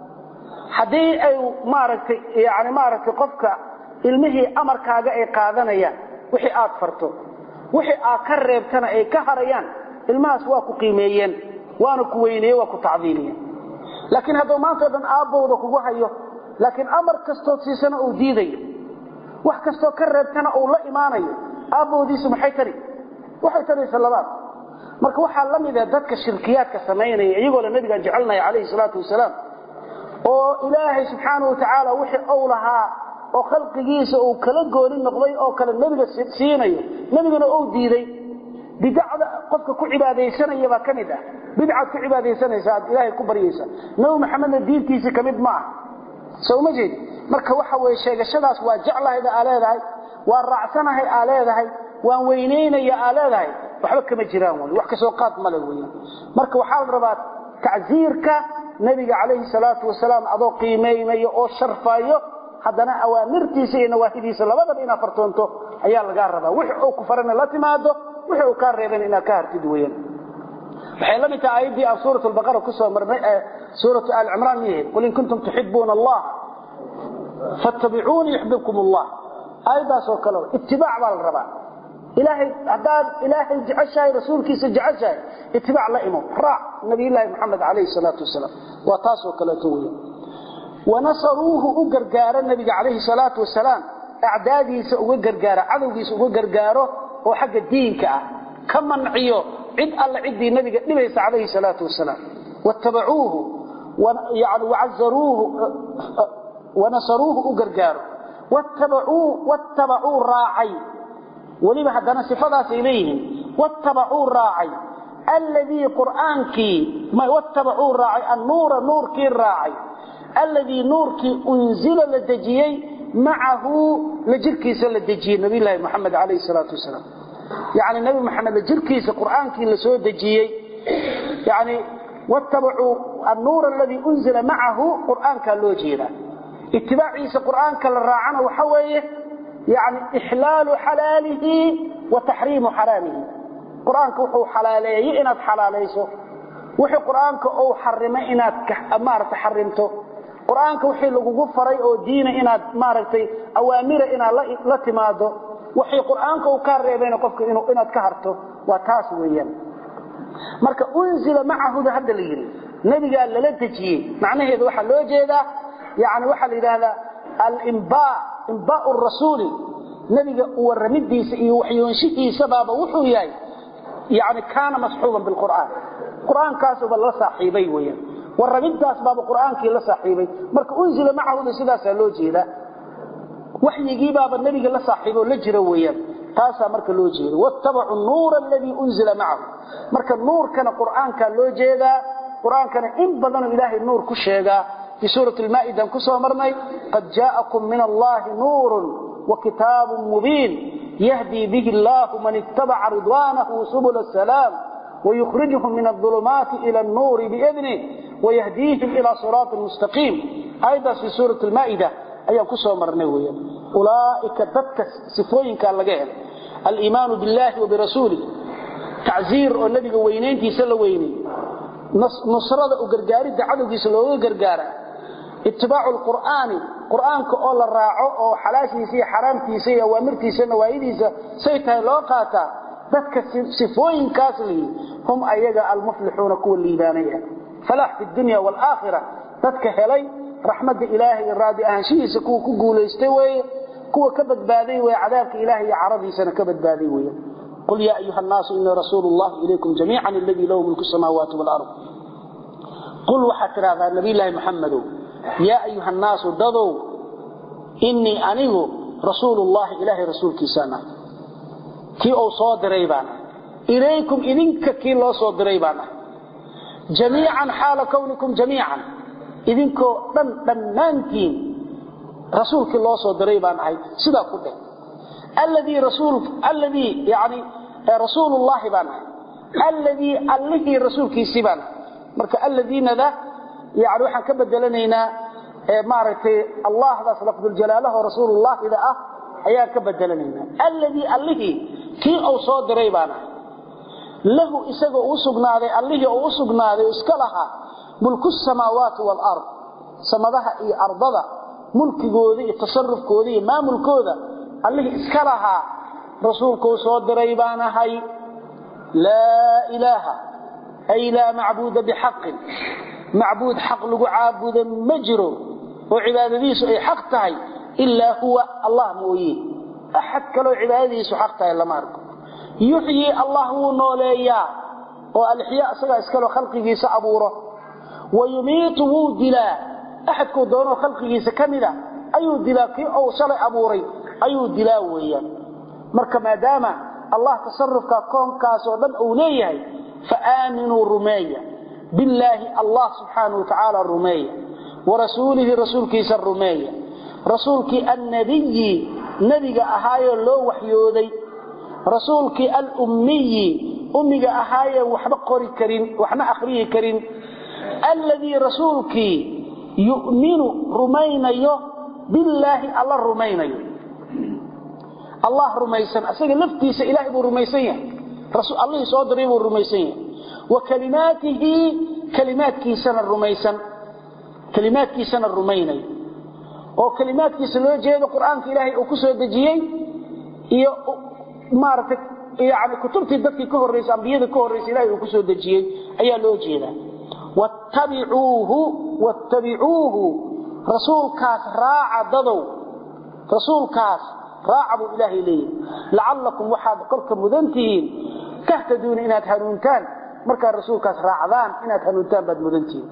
hadii ay maartay yaani maartay qofka ilmihii amarkaaga ay qaadanayaan wixii aad farto wixii aad ka reebtana ay ka harayaan ilmahaas waa ku qiimeeyeen waana ku weyneeyay waa ku tacdiimiyeen laakiin hadoo maanta dhan aabowda kugu hayo laakiin amar kasto siisana uu diiday wax kasto ka reebtana uu la imaanayo aabowdiisu maxay tari waxay tari salaad marka waxa la mid ah dadka shirkiyaadka sameeynaya iyagoo la nabiga jecelnay kaleey salaatu wasalaam oo ilaahay subhanahu wa ta'ala wixii uu lahaa oo khalqigiisa uu kala goolin noqday oo kale nabiga siinayo nabiguna uu diiday bidacda qofka ku cibaadeysanaya ba kamid ah bidca ku cibaadeysanaysa ilaahay ku bariyaysa nabi maxamed diintiisa kamid ma ah soo ma jeed marka waxa way sheegashadaas waa jeclaayda aaleedahay waa raacsanahay aaleedahay waan weyneynaya aaleedahay waxba kama jiraan way wax ka soo qaad ma leeyahay marka waxa la rabaa tacziirka nabiga kaleey salaatu wasalaam adoo qiimeeyo oo sharfaayo hadana awaamirtiisa iyo nawaahidiisa labadaba ina fartoonto ayaa laga rabaa wixii uu ku farana la timaado wixii uu ka reeban ina ka hartid weeyaan waxay la mid tahay ayadii suuratu al-baqara ku soo marnay suuratu al-imran yahay qul in kuntum tuhibbuna allah fattabi'uni yuhibbukum allah aydaas oo kale ittibaa' wal rabaa ilaahi hadad ilaahi jacashay rasuulkiisa jacashay ittibaa' la imo raac nabiyullaahi muhammad alayhi salatu wasalam wa taas oo kale tooyo ونصروه وغرغار النبي عليه الصلاه والسلام اعداديسا وغرغار عدوغيسا وغرغارو oo xagga diinka ah kamanciyo cid alla cidii nabiga dhibaysa عليه الصلاه والسلام واتبعوه ويعني وعزروه ونصروه وغرغار واتبعوه واتبعوا راعي ولما حدنا صفات اليه واتبعوا راعي الذي قرانك ما واتبعوا راعي النور نور كي راعي الذي نورك أنزل لدجيي معه لجركيس لدجيي نبي الله محمد عليه الصلاة والسلام يعني النبي محمد لجركيس قرآنك لسوى دجيي يعني واتبعوا النور الذي أنزل معه قرآنك اللوجينا اتباعيس قرآنك للراعنا وحويه يعني إحلال حلاله وتحريم حرامه قرآنك وحو حلاليه إناد حلاليسه وحو قرآنك أو حرمه إناد أمارة حرمته quraanka wixii lagu faray oo diina inaad maaragtay awaamira inaad la timaado wixii quraanka uu ka reebay qofka inuu inaad ka harto waa taas weeyaan marka unzila ma'ahu hada leeyri nabiga la dajiyay macnaheedu waxa loo jeedaa yaani waxa la yiraahdaa al-imba imba ar-rasul nabiga uu waramidiisa iyo waxyoonshihiisa baaba wuxuu yahay yaani kaana mashuuban bil quraan quraankaas oo la saaxiibay weeyaan waramidaas baaba quraanka la saaxiibay marka unzila ma'ahu sidaas loo jeeda waxyigi baaba nabiga la saaxiibo la jira weeyaan taasa marka loo jeedo wattaba'u an-nuur alladhi unzila ma'ahu marka nuurkana quraanka loo jeeda quraankana in badan ilaahay nuur ku sheega fi suurati al-maa'ida ku soo marnay qad jaa'akum min allahi nuurun wa kitaabun mubin yahdi bihi allahu man ittaba'a ridwanahu subul as-salam ويخرجهم من الظلمات إلى النور بإذنه ويهديهم إلى صراط مستقيم أيضا في سورة المائدة أيام كسوة مرنوية أولئك ذاتك صفوين كان لقاهم الإيمان بالله وبرسوله تعزير الذي وينين في سلويني نصرة وقرقاري دعوه في سلوه وقرقارة اتباع القرآن قرآن كأول الراعو أو حلاشيسي حرامتيسي وامرتيسي نوايديسي سيتها لوقاتا ذاتك صفوين كاسلي هم أيها المفلحون كل ليبانية فلاح في الدنيا والآخرة ذاتك هلي رحمة إلهي الرادي أهنشيه سكو كقول يستوي كو كبد بادي وعذابك إلهي عرضي سنة كبد بادي ويا قل يا أيها الناس إن رسول الله إليكم جميعا الذي له ملك السماوات والأرض قل وحتى هذا النبي الله محمد يا أيها الناس ضدوا إني أنيه رسول الله إلهي رسول كيسانا كي أو صاد ريبانا إليكم إذنك كي الله صاد ريبانا جميعا حال كونكم جميعا إذنكو دمانتين رسولك الله صاد ريبانا سيدا كله الذي رسول الذي يعني رسول الله بانا الذي الله رسول كيسبانا marka alladina يعني waxaan ka bedelanaynaa ee maaragtay Allah da lafdul jalaalahu rasuulullah ida ah ayaa ka bedelanaynaa alladhi alladhi kii oo soo diray baana lahu isaga uu sugnaaday alladhi oo sugnaaday iska laha mulku samaawaati wal ard samadaha iyo ardada mulkigooda iyo tasarrufkooda iyo maamulkooda alladhi iska laha rasuulku soo diray baana hay la ilaha ay la macbuud bixaq معبود حق لغو عابد مجرو وعبادتيس اي حق تهي الا هو الله مويه احد كلو عبادتيس حق تهي لما اركو يحيي الله نوليا والاحياء اسغا اسكلو خلقيس ابوره ويميت دلا احد كو دونو خلقيس كميدا ايو دلا كي او شلي ابوري ايو دلا ويان marka maadaama Allah tasarrufka koonkaas oo dhan uu leeyahay fa aaminu rumayya بالله الله سبحانه وتعالى الرمية ورسوله رسول كيس الرمية رسولك النبي نبي أهايا لو وحيودي رسولك الأمي أمي أهايا وحبا قري كريم وحنا أخريه كريم الذي رسولك يؤمن رمينا بالله الله رمينا الله رميسا أسأل نفتيس إلهي برميسيا رسول الله صادري برميسيا وكلماته كلمات كيسان الرميسا كلمات كيسان الرميني وكلمات كيسان لو جيد القرآن في إلهي وكسو دجيي مارتك يعني كتبتي بدكي كهر رئيس أنبياء كهر رئيس إلهي وكسو دجيي أي لو جيدا واتبعوه واتبعوه رسول كاس راع ضدو رسول كاس راعبوا إلهي لي لعلكم وحاد قلكم مذنتين تهتدون إنها هنونتان marka rasuulkaas raacdaan inaad hanuuntaan bad mudantiin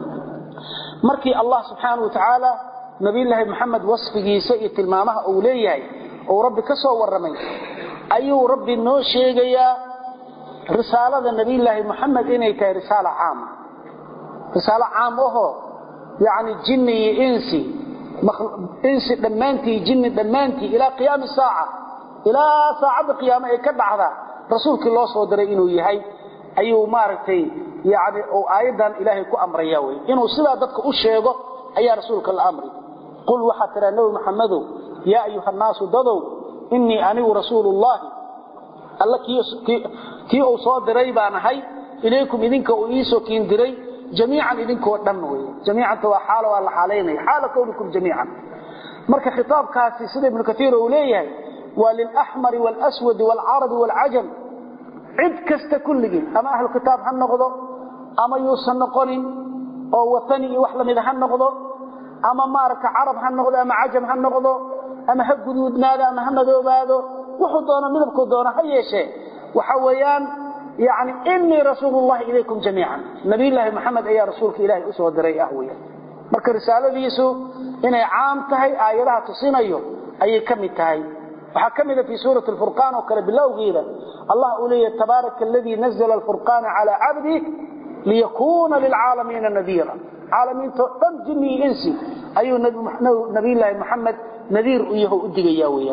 markii Allah subhanahu wa ta'ala nabiyullah Muhammad wasfigiisa iyo tilmaamaha uu leeyahay oo rabbi ka soo waramay ayuu rabbi noo sheegaya risaalada nabiyullah Muhammad inay tahay risaala caam risaala caam oo yaani jinni iyo insi insi dhamaantii jinni dhamaantii ila qiyaam saaca ila saacada qiyaamah ay ka dhacda rasuulkii loo soo diray inuu yahay ayuu maartay yaani oo aayadan ilaahay ku amraya way inuu sida dadka u sheego ayaa rasuulka la amri qul waxa tira nabi maxamedo ya ayuha naas dadow inni ani rasuulullah alla kii oo soo diray baan ahay ilaykum idinka oo iisoo kiin diray jamiican idinka oo dhan way jamiican waa xaalo wala xaaleynay xaalo kownikum jamiican marka khitaabkaasi sida ibn kathir uu leeyahay walil ahmar wal aswad wal arab wal ajam عد كست كلهم أما أهل الكتاب هنقضوا أما يوصل نقولين أو وثني وحلا مذا هنقضوا أما مارك عرب هنقضوا أما عجم هنقضوا أما حق جدود نادا أما هنقضوا بهذا وحضونا من بكودونا هي شيء وحويان يعني إني رسول الله إليكم جميعا نبي الله محمد أي رسولك إلهي أسوى دري أهوية مرك رسالة ديسو إني عام تهي آياتها تصينيو أي كم تهي وحكمنا في سورة الفرقان وكلا بالله وغيره الله أولي تبارك الذي نزل الفرقان على عبده ليكون للعالمين نذيرا عالمين تم جميع إنسي أي نبي الله محمد نذير أيه أدقياوية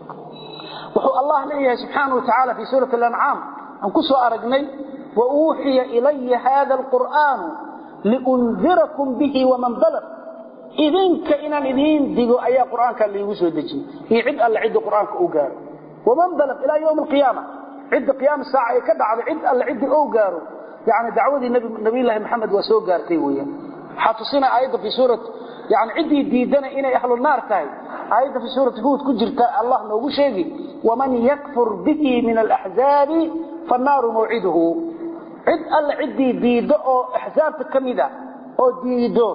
وحو الله ليه سبحانه وتعالى في سورة الأنعام أنكسوا أرقني وأوحي إلي هذا القرآن لأنذركم به ومن بلغ idinka inaan idin digo ayaa quraanka liigu soo dejiyay iyo cid alla cid quraanka u gaaro waman balaq ila yawm alqiyamah cid qiyam saaca ka dhacdo cid alla cid oo gaaro يعني دعوة النبي نبي الله محمد وسوق قارتي ويا حاطسنا أيضا في سورة يعني عدي ديدنا إن أهل النار تاي أيضا في سورة هود كجرت الله نوجو شيء ومن يكفر به من الأحزاب فالنار موعده عد العدي ديدو أحزاب كميدة أو ديدو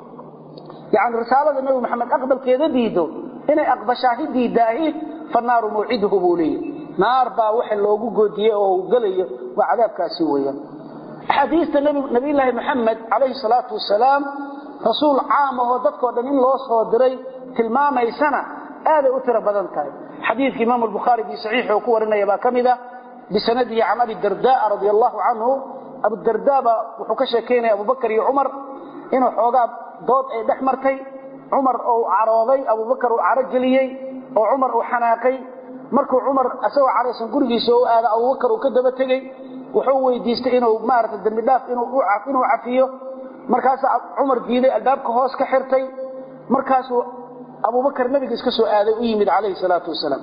يعني رسالة النبي محمد أقبل كذا ديدو إن أقبل شاهد ديداهي فالنار موعده بولي نار با وحي لوجو جوديه أو قليه وعذاب كاسوية حديث النبي نبي الله محمد عليه الصلاة والسلام رسول عام وهو ضدك ودنين الله صادري تلمامي سنة آل أترى بدنتاي حديث إمام البخاري في صحيح وقوة لنا يبا كمدة بسنده عن أبي الدرداء رضي الله عنه أبو الدرداء وحكشة كين أبو بكر وعمر إنه حوضاب ضوط دحمرتي عمر أو عراضي أبو بكر وعرجليي أو عمر وحناقي مركو عمر أسوى على سنقرقي سوء هذا أبو بكر وكدبتي wuxuu weydiistay inuu maarta dambi dhaaf inuu u cafino cafiyo markaas Umar diiday albaabka hoos ka xirtay markaas Abu Bakar nabiga iska soo aaday u yimid kaleey salaatu wasalaam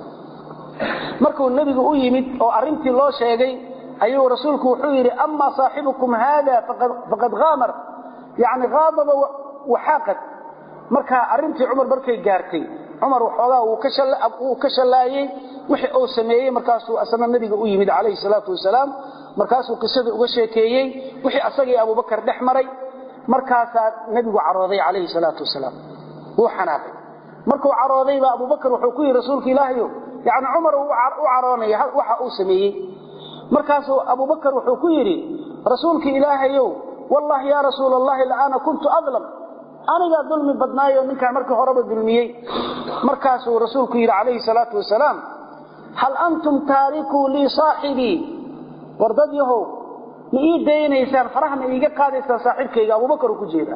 markuu nabiga u yimid oo arintii loo sheegay ayuu rasuulku wuxuu yiri amma saahibukum hada faqad faqad ghamar yaani ghaadaba wa haqat marka arintii Umar barkay gaartay Umar waxoogaa uu ka shalay uu ka shalaayay wixii uu sameeyay markaas uu asana nabiga u yimid kaleey salaatu wasalaam markaas uu qisada uga sheekeeyay wixii asaga Abu Bakar dhaxmaray markaas nabigu carooday kaleey salaatu wasalaam uu xanaaqay markuu carooday ba Abu Bakar wuxuu ku yiri rasuulka Ilaahay yaani Umar uu caroonay waxa uu sameeyay markaas Abu Bakar wuxuu ku yiri rasuulka Ilaahay wallahi ya rasuulallahi la ana kuntu adlam aniga dulmi badnaayo ninka markii horeba dulmiyay markaas uu rasuulku yiri kaleey salaatu wasalaam hal antum taariku li saahibi wardad yahow ma ii deynaysan farahna iiga qaadaysan saaxiibkayga Abu Bakar ku jeeda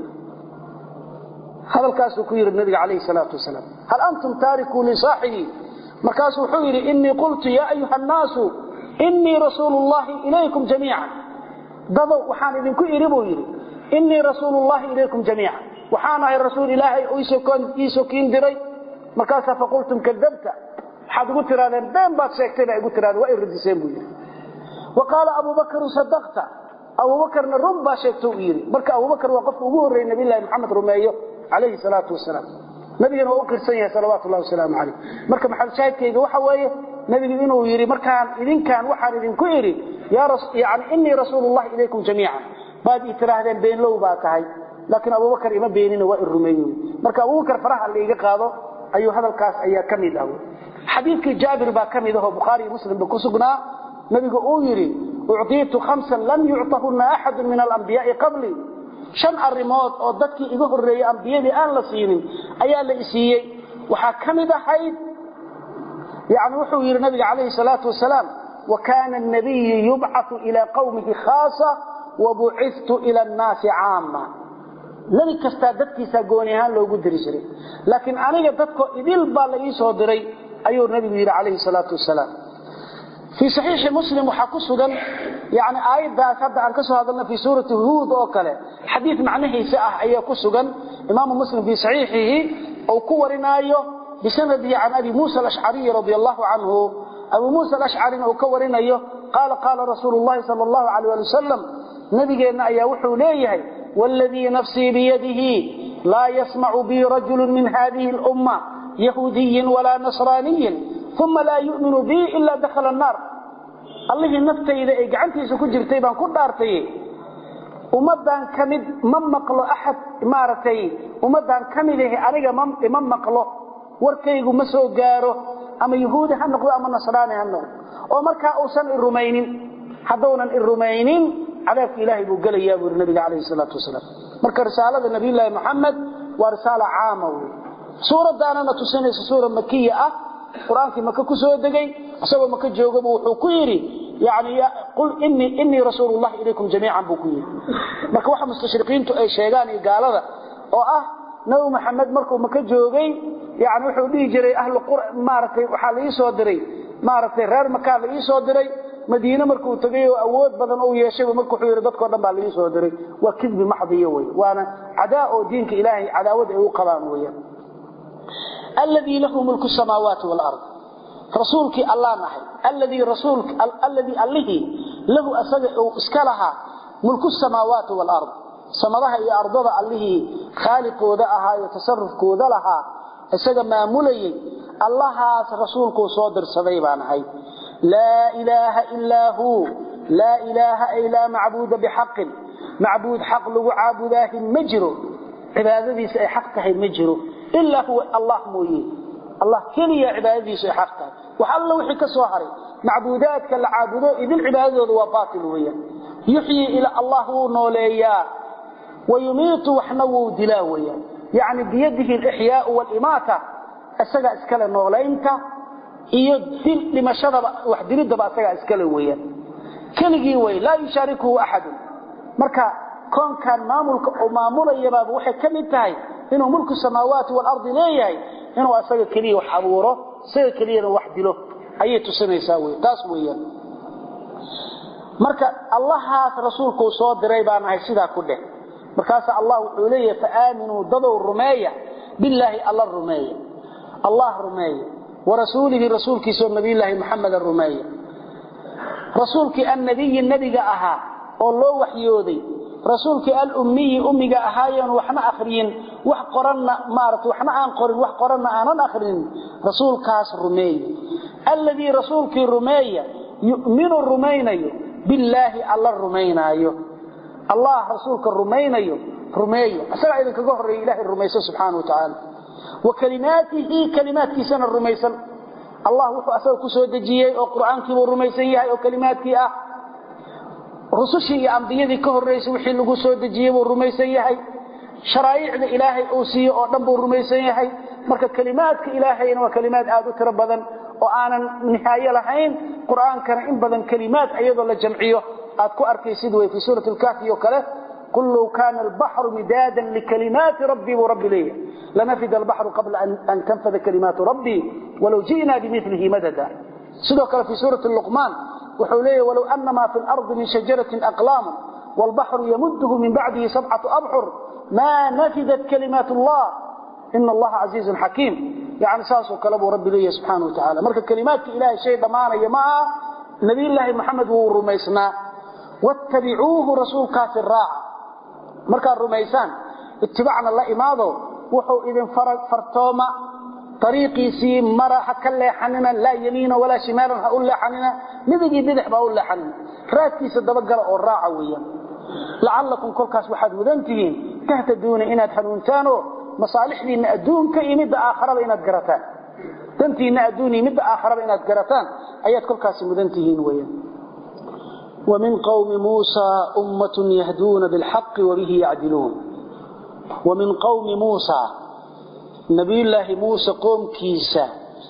hadalkaas uu ku yiri nabiga kaleey salaatu wasalaam hal antum taariku li saahibi markaas wuxuu yiri inni qultu ya ayuha an-nas inni rasulullah ilaykum jami'an daba waxaan idinku iri buu yiri inni rasulullah ilaykum jami'an waxaan ahay rasuul ilaahay oo isoo koon isoo kiin diray markaas fa qultum kadabta xad ugu tiraadeen been baad sheegtay igu tiraad waa irdiseen buu yiri وقال أبو بكر صدقت أبو بكر ربا شيكتو يري بركة أبو بكر وقف أبوه الرئي نبي الله محمد رميه عليه الصلاة والسلام نبينا وأكر سنية صلوات الله والسلام عليه بركة محل شاهد كيغا وحوية نبي إنه يري بركة إذن كان وحر إذن كيري يا رس يعني إني رسول الله إليكم جميعا بعد إتراهدين بين لو باكاي لكن أبو بكر إما بيننا وإن رميه بركة أبو بكر فرح اللي يقاضه أيها هذا الكاس أيها كميد أول حديث جابر با كميده بخاري مسلم بكسقنا نبي أويري أعطيت خمسا لم يعطهن أحد من الأنبياء قبلي شن الرماد أو ضدك إذا الرئي أنبياء آن لسيني أيها لإسيي وحاكم ذا حيث يعني وحوير النبي عليه الصلاة والسلام وكان النبي يبعث إلى قومه خاصة وبعثت إلى الناس عامة نبي كستادتك ساقونيها لو قدر شري لكن أنا ضدك إذا البالي صدري أيها النبي عليه الصلاة والسلام في صحيح مسلم وحكسه يعني آيات هذا عن كسر هذا في سورة هود وكله حديث معناه ساعة أي كسر إمام مسلم في صحيحه أو كورنا أيه بسنده عن أبي موسى الأشعري رضي الله عنه أبو موسى الأشعري أو كورنا أيه قال قال رسول الله صلى الله عليه وسلم نبينا أيه وحو ليه والذي نفسي بيده لا يسمع بي رجل من هذه الأمة يهودي ولا نصراني ثم لا يؤمن بي إلا دخل النار الله نفتي إذا إجعنتي سكجر تيبان كل دارتي ومدان كمد من مقله أحد إمارتي ومدان كمده أريق من مقله وركيق مسو قاره أما يهودي هنقض أما نصراني هنقض ومركا أوسن الرومينين حدونا الرومينين عذاب إلهي بقال يابو النبي عليه الصلاة والسلام مركا رسالة النبي الله محمد ورسالة عامة سورة دانا تسنيس سورة مكية أه قرآنك مكة كسو دغاي اسبا مكة جوغبا وحو كيري يعني قل اني اني رسول الله اليكم جميعا بكير marka waxa mustashriqiintu ay sheegaan ee gaalada oo ah nabi maxamed markuu maka joogay yaani wuxuu dhigi jiray ahlu qur'aan maartay waxa la soo diray maartay reer maka la soo diray madiina markuu tagay oo awood badan oo yeeshay markuu xiriir dadka dhan baa lagu soo diray waa kidbi maxdiyo way waana cadaa oo diinka ilaahay cadaawad ay u qabaan weeyaan alladhi lahu mulku samawati wal ard rasuulki allah nahay alladhi rasuulk alladhi alladhi lahu asaga iskalaha mulku samawati wal ard samadaha iyo ardada alladhi khaliqooda ahaa iyo tasarrufkooda laha isaga maamulayay allahaas rasuulku soo dirsaday baan ahay la ilaha illa hu la ilaha illa ma'buud bihaqq ma'buud haqq lagu caabudaah majru cibaadadiisa ay xaq tahay majru illa huwa allah mooyee allah kaliya cibaadadiisa ay xaq tahay waxa alla wixii ka soo haray macbuudaadka la caabudo idin cibaadadoodu waa baatil weeyaan yuhyi ila allah nooleeya ويميت وحنو دلا ويا يعني بيده الإحياء والإماتة أسجع إسكال النغلينتا يدل لما شرب وحدريد بقى أسجع إسكال ويا كنجي ويا لا يشاركه أحد مركا كون كان ماملك أو مامولا يباب وحي كم انتهي إنه ملك السماوات والأرض ليه إنه أسجع كليه وحبوره سجع كليه وحد له أي تسمى يساوي تاسويا مركا الله رسولك صاد ريبان هاي سيدا كله markaas Allah wuxuu leeyahay faaminu dadaw rumeeya billahi Allah rumeeya Allah rumeeya wa rasuulihi rasuulkiisa nabiillahi muhammad rumeeya rasuulki annabiy nabiga aha oo loo waxyooday rasuulki al-ummi ummiga ahaayan waxna akhriyin wax qoranna maartu waxna aan qorin wax qoranna aanan akhrin rasuulkaas rumeeya alladhi rasuulki rumeeya yu'minu rumaynayo billahi Allah rumaynayo الله رسولك الرمينيو رميه أسرع إذن كقهر إله الرميسة سبحانه وتعالى وكلماته كلماتك سنة الرميسة الله وحو أسرع كسود جيه وقرآن كيبو الرميسية وكلماتك أه رسوشي أنبيذي كهر رئيس وحي لغو سود جيه والرميسية شرائع إلهي أوسي ونبو الرميسية مركا كلماتك إلهي وكلمات آدو تربضا وآنا نهاية لحين قرآن كان إنبضا كلمات أيضا للجمعيه أتكو أركيسيد في سورة الكهف وكله قل لو كان البحر مدادا لكلمات ربي ورب لي لنفد البحر قبل أن, أن تنفذ كلمات ربي ولو جئنا بمثله مددا سيدوك في سورة اللقمان وحوليه ولو أن ما في الأرض من شجرة أقلام والبحر يمده من بعده سبعة أبحر ما نفذت كلمات الله إن الله عزيز حكيم يعني ساسو كلبه ربي لي سبحانه وتعالى مركا كلمات إلهي شيء ضمانة يماء نبي الله محمد ورميسنا واتبعوه رسول كاف الراعة مركا الرميسان اتبعنا الله إماضه وحو إذن فرق فرطوما طريقي سي مرة حكا حننا لا يمين ولا شمالا هقول حننا نذجي بدح بقول حننا راتي سدبقر الراعة ويا لعلكم كل كاس واحد وذنتين تهتدون إنا تحنونتانو مصالح لي إن أدون كي مد آخر بإنا تقرتان تنتي إن أدوني مد آخر بإنا تقرتان أيات كل كاس وذنتين ويا ومن قوم موسى أمة يهدون بالحق وبه يعدلون ومن قوم موسى نبي الله موسى قوم كيسا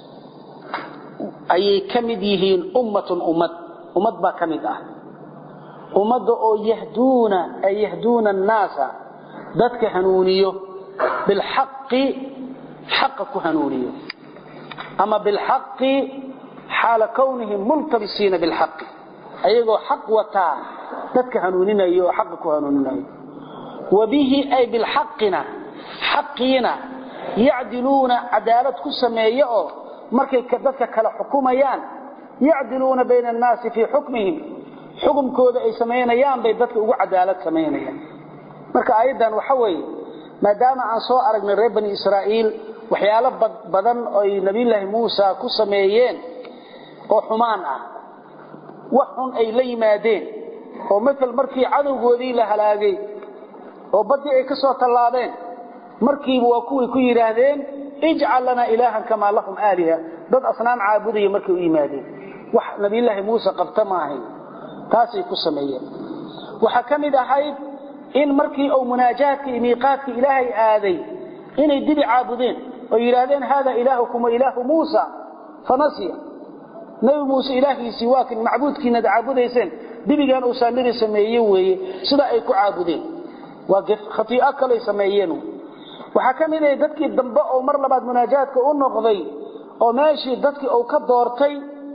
أي كمديهين أمة أمة أمة با كمده أمة أو يهدون أي يهدون الناس ذاتك هنونيه بالحق حقك هنونيه أما بالحق حال كونهم ملتبسين بالحق أيضا حق وتا ذاتك هنوننا أيضا حقك هنوننا وبه أي بالحقنا حقنا يعدلون عدالة كسمية مركي كذلك كلا حكوميان يعدلون بين الناس في حكمهم حكم كود أي سمينيان بيدتك أقو عدالة سمينيان مركا أيضا وحوي ما دام عن صائر من ريب بني إسرائيل وحيالة بدن أي نبي الله موسى كسميين وحمان وحن أي لي مادين ومثل مركي عدو قوذي لهلاقي وبدي أي كسوة اللادين مركي وكوي كوي رادين اجعل لنا إلها كما لهم آلهة ضد أصنام عابدية مركي وإيمادين وح نبي الله موسى قبتماهي تاسي كسميين وحكم إذا حيث إن مركي أو مناجاتك ميقاتك إلهي آذي إن يدبي عابدين ويرادين هذا إلهكم وإله موسى فنسي نبي موسى إلهي سواك المعبودك ند عابديسين دبي كان أسالري سميين سلا أيكو عابدين وقف خطيئك لي سميينه وحكم إذا يددك الدنباء أو مر لبعد مناجاتك أو نقضي أو ماشي يددك أو كدورتي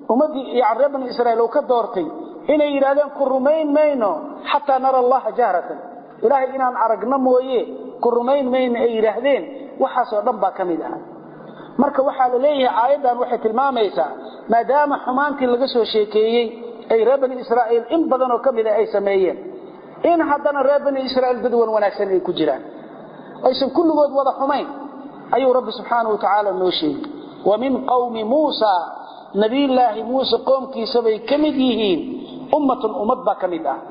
ummadii yani reer bani israa'iil oo ka doortay inay yiraahdaan ku rumayn mayno hatta nara allah jahratan ilaahay inaan aragna mooyee ku rumayn mayno ay yiraahdeen waxa soo dhan ba kamid ah marka waxa la leeyahay aayadan waxay tilmaamaysaa maadaama xumaantii laga soo sheekeeyay ay reer bani israa'iil in badan oo kamid ah ay sameeyeen in haddana reer bani israa'iil dad wanaagsan ay ku jiraan aysan kulligood wada xumayn ayuu rabbi subhanahu wa ta'ala noo sheegay wa min qawmi muusa nabi ilaahi muusa qoomkiisa bay kamid yihiin ummatun ummad ba kamid ah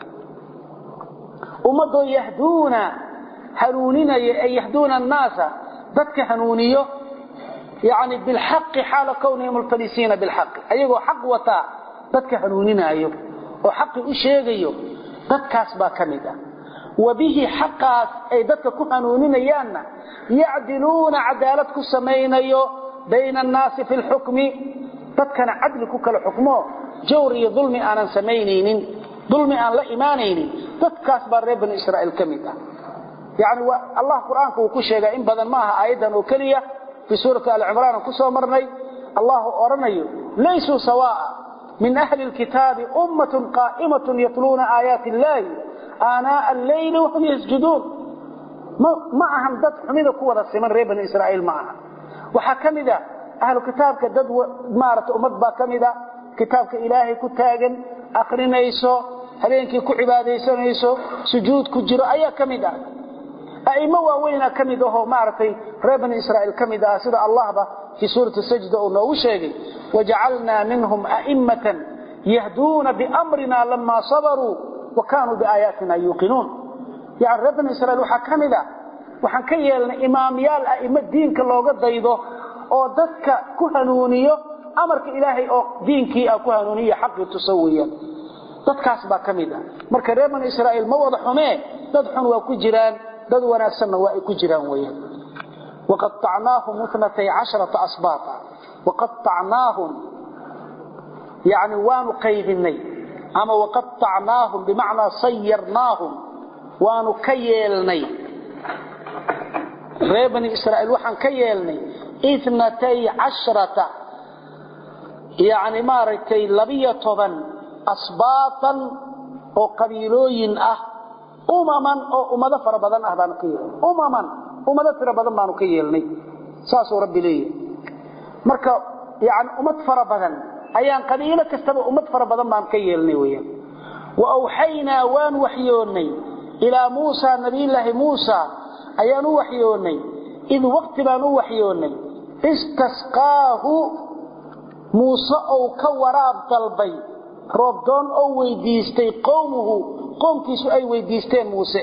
ummadu yahduuna hanuunina ay yahduuna an-naasa dadka hanuuniyo يعني بالحق حال كونهم ملتبسين بالحق ايغو حق وتا dadka hanuuninayo oo xaq u sheegayo dadkaas ba kamida wabihi haqqas ay dadka ku hanuuninayaana yaadiluna adaalad ku sameeynayo bayna an-naas fi al-hukm dadkana adl ku kala xukmo jawr iyo dhulmi aanan sameeyneynin dhulmi aan la iimaaneynin dadkaas ba reer bani israa'iil kamida yani Allah quraanka uu ku sheegay in badan ma aha aayadan oo kaliya في سورة آل عمران كسو مرني الله أرنيه ليسوا سواء من أهل الكتاب أمة قائمة يتلون آيات الله آناء الليل وهم يسجدون معهم دد حميدة قوة السمن ريبن إسرائيل معها وحكم ذا أهل الكتاب كدد مارة أمد با كمدا كتابك إلهي كتاغن أخرين يسو هلينك كعبادة يسو سجود كجر أي كمدا أئمة وين كمده معرفي ربنا إسرائيل كمده سيدة الله به في سورة السجدة أنه شيء وجعلنا منهم أئمة يهدون بأمرنا لما صبروا وكانوا بآياتنا يوقنون يعني ربنا إسرائيل وحكمده وحكيلنا إماميال أئمة دين كالله قد ضيضه أو ذاتك كهنونيه أمرك إلهي أو دينك أو كهنونيه حق تسويا ذاتك أسبا كمده مرك ربنا إسرائيل موضح ميه تدحن وكجران dad wanaagsan waa ay ku jiraan weeyaan waqata'naahum ithnatay casharata asbaata waqata'naahum yani waanu qaydinay ama waqata'naahum bimaana sayyarnaahum waanu ka yeelnay reer bani israa'iil waxaan ka yeelnay ithnatay casharata yani maaratay labiyo toban asbaatan oo qabiilooyin ah umaman oo umada fara badan ah baan ka yeelnay umaman umada fara badan baan ka yeelnay saas oo rabbi leeyahay marka yaani umad fara badan ayaan qabiilo kastaba umad fara badan baan ka yeelnay weeyaan wa awhayna waan waxyoonay ila muusa nabiyilaahi muusa ayaan u waxyoonay id waqti baan u waxyoonay istasqaahu muusa oo ka waraab dalbay roobdoon oo weydiistay qowmuhu qoomkiisu ay weydiisteen muuse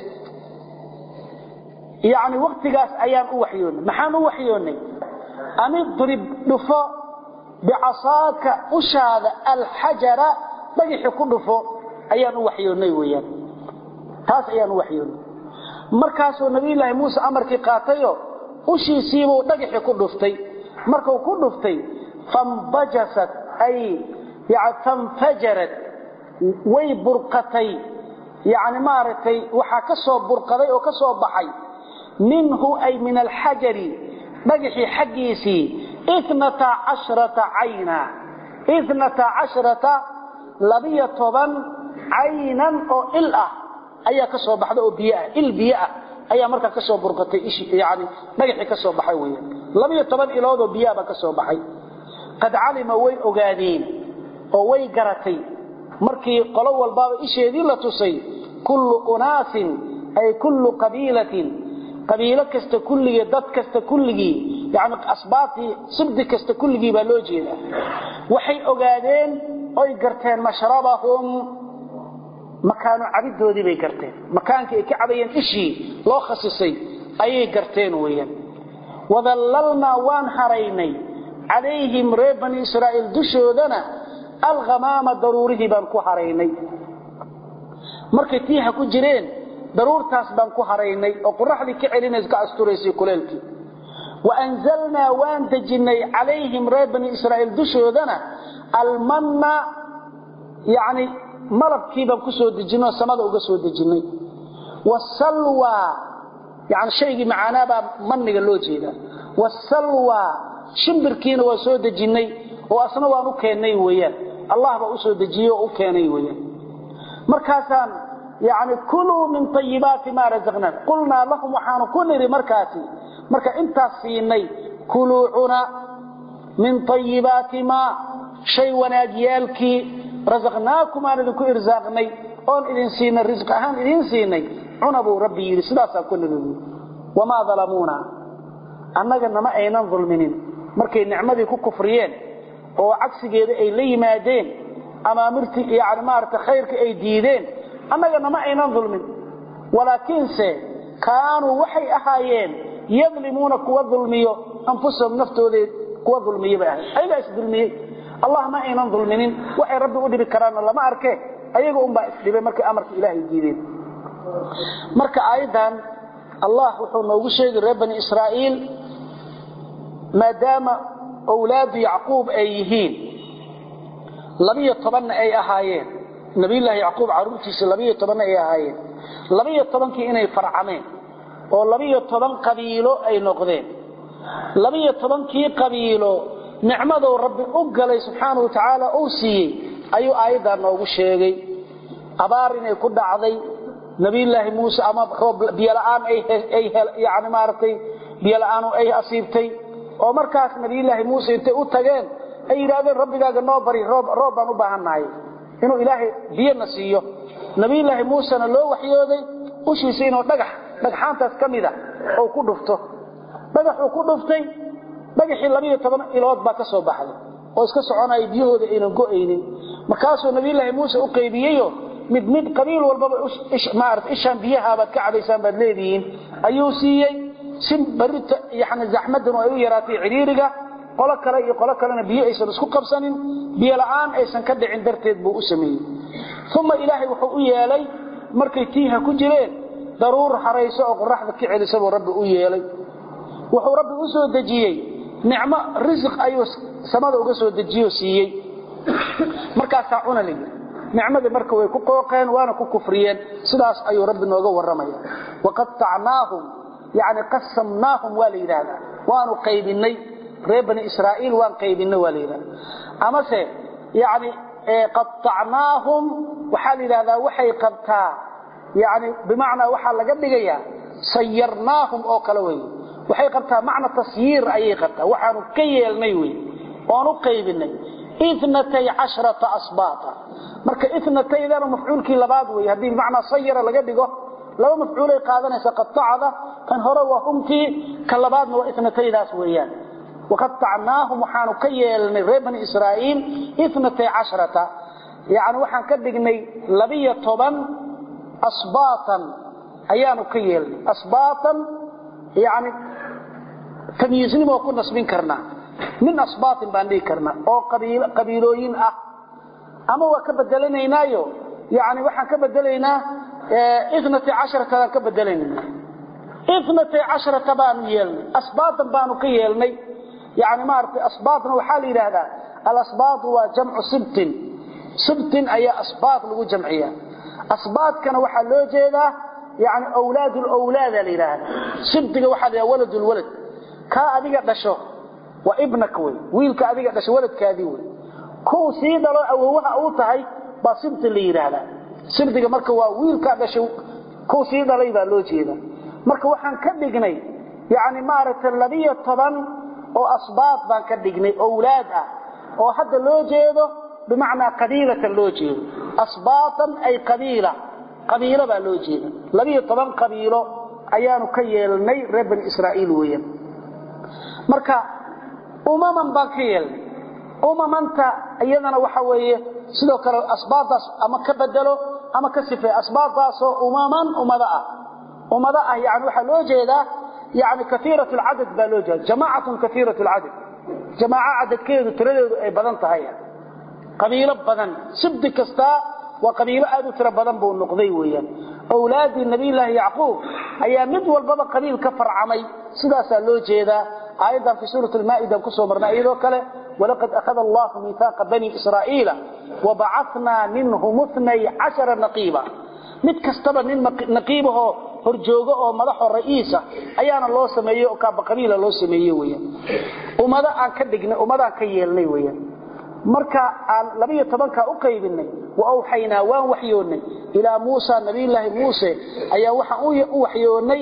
yaani waqtigaas ayaan u waxyoonay maxaan u waxyoonay ani drib dhufo bi'asaaka ushaada alhajara dhagixi ku dhufo ayaan u waxyoonay weeyaan taas ayaan u waxyoonay markaas oo nabi ilaahi muuse amarkii qaatayo ushiisiibuu dhagixi ku dhuftay markuu ku dhuftay fambajasat ay ya'a tanfajarat way burqatay يعني مارتي waxa ka soo burqaday oo ka soo baxay minhu ay min al-hajar bagaxi xaqiisi ithnata ashrata ayna ithnata ashrata labiya toban aynan oo il ah ayaa ka soo baxday oo biyo ah il biyo ah ayaa marka ka soo burqatay ishi yaani bagaxi ka soo baxay weeyaan labiya toban ilood oo biyo ah ka soo baxay qad alima way ogaadeen oo way garatay markii qolo walba isheedii la tusay kullu unaasin ay kullu qabiilatin qabiila kasta kulliga dad kasta kulligi yaani asbaati sibdi kasta kulligi baa loo jeedaa waxay ogaadeen oo garteen mashrabahum makaanu cabidoodii bay garteen makaankii ay ka cabayeen ishii loo khasisay ayay garteen weeyaan wadallalna waan haraynay عليهم ريب بني إسرائيل دشودنا الغمام ضروري بان كو حريني markay tiiha ku jireen daruurtaas baan ku haraynay oo qorraxdii ka celinaysa ka astureysay kuleelkii wa anzalna waan dajinay alayhim rabbani israa'il dushoodana almanna yaani malabkii baan ku soo dajinay samada uga soo dajinay wasalwa yaani shaygi macaanaba manniga loo jeeda wasalwa shimbirkiina waa soo dajinay oo asna waan u keenay weeyaan allah ba u soo dejiyo oo u keenay weeyaan markaasaan yaani kulu min tayyibati ma razaqna qulna lahum waxaanu ku niri markaasi marka intaas siinay kulu una min tayyibati ma shay wanaajiyalki razaqnaakum aan idinku irsaaqnay oon idin siinay rizq ahaan idin siinay cunabu rabbi yiri sidaas ku niri wama zalamuna annaga nama aynan zulminin markay nicmadii ku kufriyeen oo cagsigeeda ay la yimaadeen amaamirti yaani maarta khayrka ay diideen annaga nama aynan zulmin walaakin se kaanu waxay ahaayeen yadlimuna kuwa zulmiyo anfusahum naftooda kuwa zulmiyo baa ayaga is zulmiyay allah ma aynan zulminin waxay rabbi u dhibi karaan lama arke ayaga un baa isdhibay markay amarka ilaahay diideen marka aayadan allah wuxuu noogu sheegay reer bani israa'iil maadaama awlaad yacquub ay yihiin labiyo toban ay ahaayeen nabi ilaahi yacquub caruurtiisa labiyo toban ay ahaayeen labiyo tobankii inay farcameen oo labiyo toban qabiilo ay noqdeen labiyo tobankii qabiilo nicmadu rabbi u galay subhanahu wa ta'ala oo siiyay ayuu aayadan noogu sheegay abaar inay ku dhacday nabi ilaahi muusa ama biyalaan ay ay yaani maartay biyalaan ay asiibtay oo markaas nabi ilaahi muusa intay u tageen ay yiraahdeen rabbigaaga noo bari roob roob baan u baahanahay inuu ilaahi biyana siiyo nabi ilaahi muusa loo waxyooday u shiisay inuu dhagax dhagxaantaas kamida oo ku dhufto dhagax uu ku dhuftay dhagaxii labiyo toban ilood baa ka soo baxday oo iska soconay biyahooda inaan go'aynin markaasuu nabi ilaahi muusa u qeybiyeeyo mid mid qabiil walba ish maarif ishaan biyaha baad ka cabaysan baad leediin ayuu siiyay sim barita yaani zaxmadan ay u yaraatay ciriiriga qolo kale iyo qolo kalena biyo aysan isku qabsanin biyo la'aan aysan ka dhicin darteed buu u sameeyay thumma ilaahi wuxuu u yeelay markay tiiha ku jireen daruur xarayso oo qorraxda ka celisay buu rabbi u yeelay wuxuu rabbi u soo dejiyay nicmo rizq ayuu samada uga soo dejiyo siiyay markaas auna leeyahay nicmada marka way ku qooqeen waana ku kufriyeen sidaas ayuu rabbi nooga waramaya waqad ta'naahum yaani qasamnaahum walidada waanu qaybinay reer bani israa'iil waan qaybinay walidada ama se yaani qatta'naahum waxa lidada waxay qabtaa yaani bimaana waxa laga dhigaya sayyarnaahum oo kala way waxay qabtaa macna tasyiir ayay qabtaa waxaanu ka yeelnay way waanu qaybinay اثنتي عشرة أصباطا marka ithnataydan mafcuulkii labaad way hadii macna sayra laga dhigo laba mafcuul ay qaadanaysa qatacada kan hore waa humti kan labaadna waa ithnataydaas weeyaan waqata'naahum waxaanu ka yeelnay reer bani israa'iil ithnatay casharata yaani waxaan ka dhignay labiyo toban asbaatan ayaanu ka yeelnay asbaatan yaani tamyiiznimo ku nasbin karnaa min asbaatin baan dhigi karnaa oo qabiilo qabiilooyin ah ama waa ka bedelanaynaayo yaani waxaan ka bedelaynaa ithnatay casharata ka bedelaynaa ithnatay casharata baan yeelnay asbaatan baanu ka yeelnay yaani maartay asbaatna waxa la yiraahdaa al asbaat waa jamcu sibtin sibtin ay asbaat lagu jamciyaa asbaatkana waxa loo jeedaa yaani awlaadul awlaad la yiraahdaa sibtiga waxa la waladul walad ka adiga dhasho wa ibnaka way wiilka adiga dhasho waladkaadii way ku sii dhalo awowaha uu tahay ba sibti la yiraahdaa sibtiga marka waa wiilka dhasho ku sii dhalay baa loo jeedaa marka waxaan ka dhignay yaani maaragtay labiyo toban oo asbaat baan ka dhignay awlaad ah oo hadda loo jeedo bimaana qabiilada loo jeedo asbaatan ay qabiila qabiila baa loo jeedo labiyo toban qabiilo ayaanu ka yeelnay reer bani israa'iil weeyaan marka umaman baan ka yeelnay umamanta iyadana waxa weeye sidoo kale asbaataas ama ka bedelo ama ka sifay asbaataas oo umaman umada ah umada ah yaani waxa loo jeedaa يعني كثيرة العدد بالوجه جماعة كثيرة العدد جماعة عدد كيدو تردد أي بدن تهيا قبيلة بدن سبد كستا وقبيلة آدو ترى بدن بو النقضي ويا أولاد النبي الله يعقوب أي مد والبابا قبيل كفر عمي سداسا لوجه ذا أيضا في سورة المائدة كسو مرنائيل وكله ولقد أخذ الله ميثاق بني إسرائيل وبعثنا منهم اثني عشر نقيبا mid kastaba nin naqiibaho horjoogo oo madaxo ra'iisa ayaana loo sameeyay oo ka qabiila loo sameeyay weeyaan umada aan ka dhignay umada ka yeelnay weeyaan marka aan laba iyo toban ka u qaybinay wa awhayna waan waxyoonay ila Muusa nabiyilaahi Muuse ayaa waxa uu waxyoonay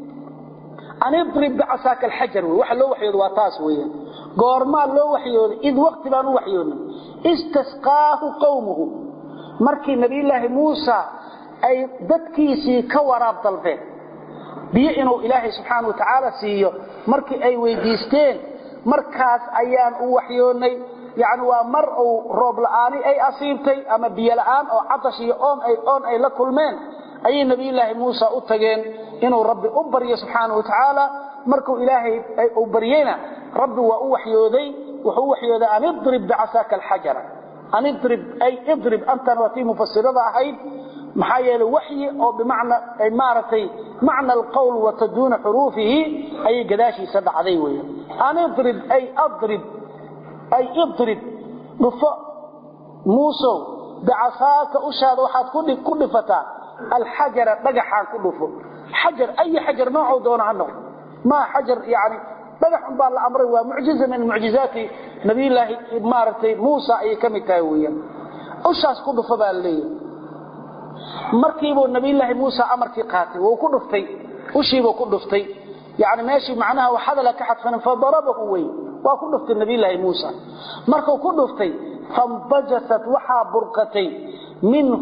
an idrib bi'asaka al-hajar waxa loo waxyoodo waa taas weeyaan goorma loo waxyoodo id waqti baan u waxyoonay istasqaahu qawmuhu markii nabiyilaahi Muuse ay dadkiisii ka waraab dalbeen biyo inuu Ilaahay subhanahu wa ta'ala siiyo markii ay weydiisteen markaas ayaan u waxyoonay يعني ومر أو روب لآني أي أصيبتي أما بيلآن أو عطشي أون أي أون أي لكل أي نبي الله موسى أتجين إنه رب أبري سبحانه وتعالى مركو إلهي أي أبرينا رب وأوحي ذي وحوحي ذا أن اضرب بعساك الحجر أن اضرب أي اضرب أنت نوتي مفسرة أحيد محايا الوحي أو بمعنى أي مارتي معنى القول وتدون حروفه أي قداشي سبع ذيوية أن اضرب أي أضرب أي اضرب نفع موسى بعصاك أشهد واحد كل كل فتاة الحجر بقحان كل فوق حجر أي حجر نوعه دون عنه ما حجر يعني بقح بالأمر ومعجزة من معجزات نبي الله مارتي موسى أي كم تاوية أشهد كل فباللي مركبوا النبي الله موسى أمر في قاتل وكل فتي أشيبه كل فتي يعني ماشي معناها وحد لك حتى فضربه وي وكل فتي النبي الله موسى مركو كل فتي فانبجست وحا برقتي منه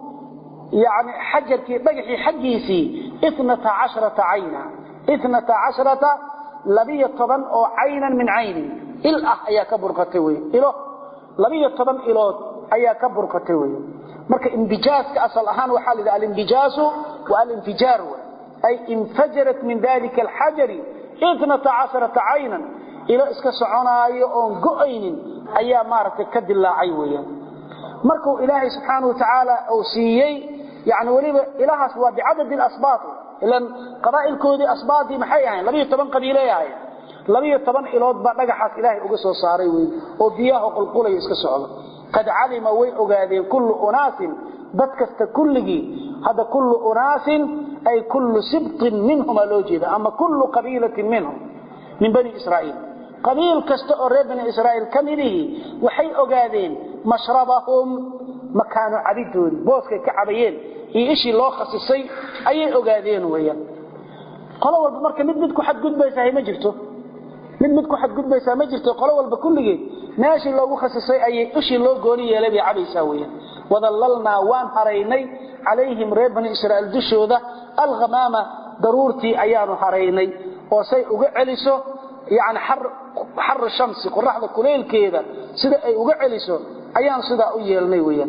يعني حجر كي بقحي حقيسي اثنة عشرة عينا اثنة عشرة لبي طبن او عينا من عيني الأه ايا كبرقتي وي إله لبي طبن إله ايا كبرقتي وي مركو انبجاز كأصل اهان وحال ذا الانبجاز والانفجار أي انفجرت من ذلك الحجر اثنة عشرة عينا إلى إسكا سعوناي أون قؤين أيها مارتك كد الله عيويا مركو إلهي سبحانه وتعالى أوسيي يعني وليبا إلها سوى بعدد الأصباط إلان قبائل كودي أصباطي محيها لبي يتبن قبيليها لبي يتبن إلهات بقحات إلهي أقصوا صاريوي وبياه قلقولي إسكا سعونا قد علم وي أقادين كل أناس بدكست كله هذا كل أناس أي كل سبط منهم الوجيد أما كل قبيلة منهم من بني إسرائيل قبيل كستأرى بني إسرائيل كمله وحي أقادين مشربهم مكان عبيدون بوسك كعبيين إيشي الله خصيصي أي أقادين ويا قالوا والبمركة مد مدكو حد قد بيسا هي مجرته مد مدكو حد قد بيسا مجرته قالوا والبكل جيد ماشي الله خصيصي أي إيشي الله قولي يلبي عبيسا ويا وظللنا وان حريني عليهم ريب بني إسرائيل دشو ذا الغمامة ضرورتي أيان حريني وسي أقعلسو يعني حر حر الشمس قرحة كليل كذا سيدا أي أقعلسو أيان سيدا أيالني ويا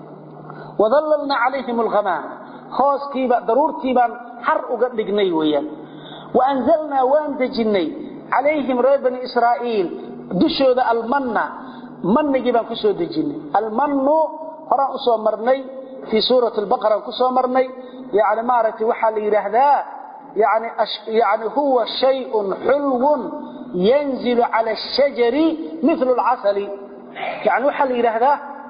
وظللنا عليهم الغمامة خاص كيبا ضرورتي بان حر أقلقني ويا وأنزلنا وان دجني عليهم ريب بني إسرائيل دشو ذا المنة من جيبان كسو دجني المنو هران أسو مرني في سورة البقرة كسو مرني يعني مارتي وحال يرهدا يعني أش يعني هو شيء حلو ينزل على الشجر مثل العسل يعني وحال يرهدا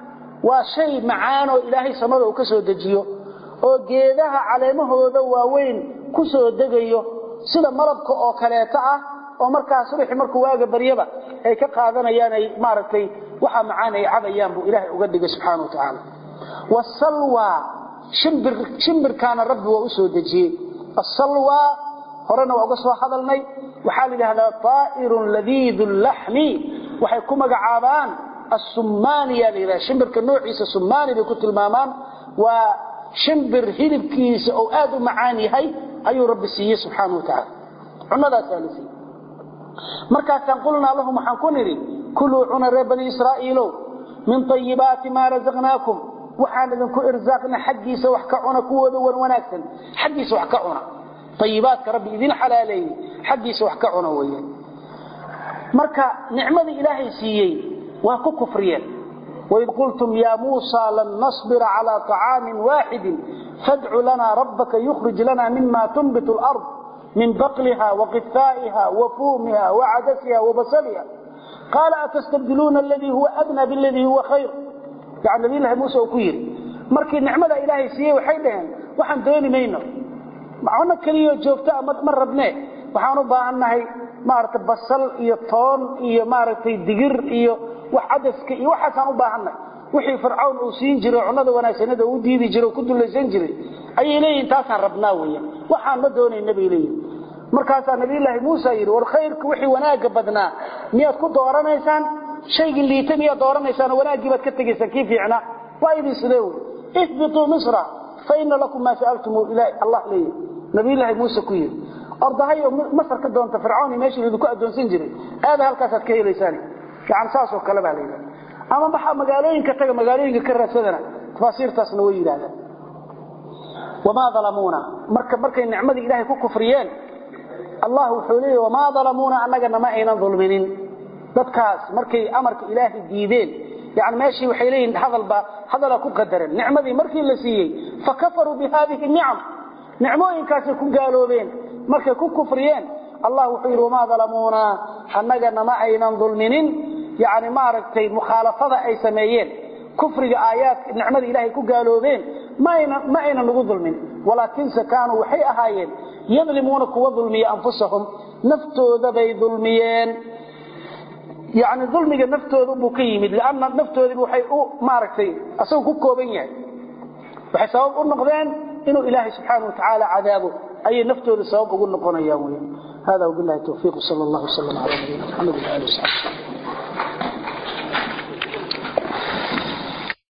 وشيء معانه إلهي سمده كسو دجيو وجيدها علمه ذواوين كسو دجيو سيدا مربك أو كليتا oo markaa subax markuu waaga bariyaba ay ka qaadanayaan ay maartay waxa macaanay cabayaan buu Ilaahay uga dhigay subhanahu wa ta'ala wasalwa shimbir shimbir kana rabbi waa u soo dajiyay asalwa horena waa uga soo hadalnay waxa la yiraahdaa ta'irun ladidul lahmi waxay ku magacaabaan as-sumaniya lira shimbirka noociisa sumani bay ku tilmaamaan waa shimbir hilibkiisa oo aad u macaan yahay ayuu rabbi siiyay subhanahu wa ta'ala cunada saalisi markaasaan qulnaa lahum waxaan ku nidhi kuluu cuna reer bani israa'iilow min tayibaati maa razaqnaakum waxaan idinku irsaaqna xaggiisa wax ka cuna kuwooda wan wanaagsan xaggiisa wax ka cuna tayibaadka rabbi idin xalaaleeyey xaggiisa wax ka cuna weeye marka nicmadii ilaahay siiyey waa ku kufriyeen وإذ قلتم يا موسى لن نصبر على طعام واحد فادع لنا ربك يخرج لنا مما تنبت الأرض من بقلها وقثائها وفومها وعدسها وبصلها قال أتستبدلون الذي هو أدنى بالذي هو خير يعني نبي الله موسى وكير مركي نعمة إلهي سيه وحيدهن وحن دوني مينه معونا كليو جوفتا مر ربناه وحانو باعناه maaragtay basal iyo toon iyo maaragtay digir iyo wax cadaska iyo waxaasaan u baahanay wixii fircawn uu siin jiray cunada wanaagsanada uu diidi jiray ku dulaysan jiray ayay leeyihiin taasaan rabnaa weeyaan waxaan ma doonay nabi leeyahay markaas nabi ilaahi Muuse yiri war khayrku wixii wanaaga badnaa miyaad ku dooranaysaan shayga liita miyaad dooranaysaan wanaagii baad ka tagaysaan kii fiicna waa idin sideeyo ihbitu misra fa inna lakum ma sa'altum ila Allah leeyahay nabi ilaahi Muuse ku yiri ardahay masar ka doonta fircawn meeshii uu ku adoonsan jiray aad halkaas aad ka helaysaan yaani saas oo kala baa leeyahay ama waxa magaalooyinka taga magaalooyinka ka raadsadana tafsiirtaasna way yiraahdaan wama zalamuna marka markay nicmada ilaahay ku kufriyeen Allah wuxuu leeyahay wama zalamuna annaga ma aynan dulminin dadkaas markay amarka ilaahay diideen yaani meeshii waxay leeyihiin hadalba hadala ku qadaran nicmadii markii la siiyay fakafaru bi hadhihi ni'am nicmooyinkaas ku gaaloobeen markay ku kufriyeen Allah wuxuu yiri wama zalamuna annaga ma aynan dulminin يعني ما ركتي مخالفة أي سميين كفر آيات نعمة إلهي كقالوبين ما إنا ما إنا نقول من ولكن سكانوا وحي أهايين يظلمون كوا ظلمي أنفسهم نفتوا ذبي ظلميين يعني ظلمي نفتوا ذبو قيمد لأن نفتوا ذبو حي ما ركتي أصلا كوكوبين وحي سبب النقدين إنه إلهي سبحانه وتعالى عذابه أي نفتوا ذي سبب أقول نقونا يومين هذا وبالله التوفيق صلى الله وسلم على نبينا محمد وعلى آله وصحبه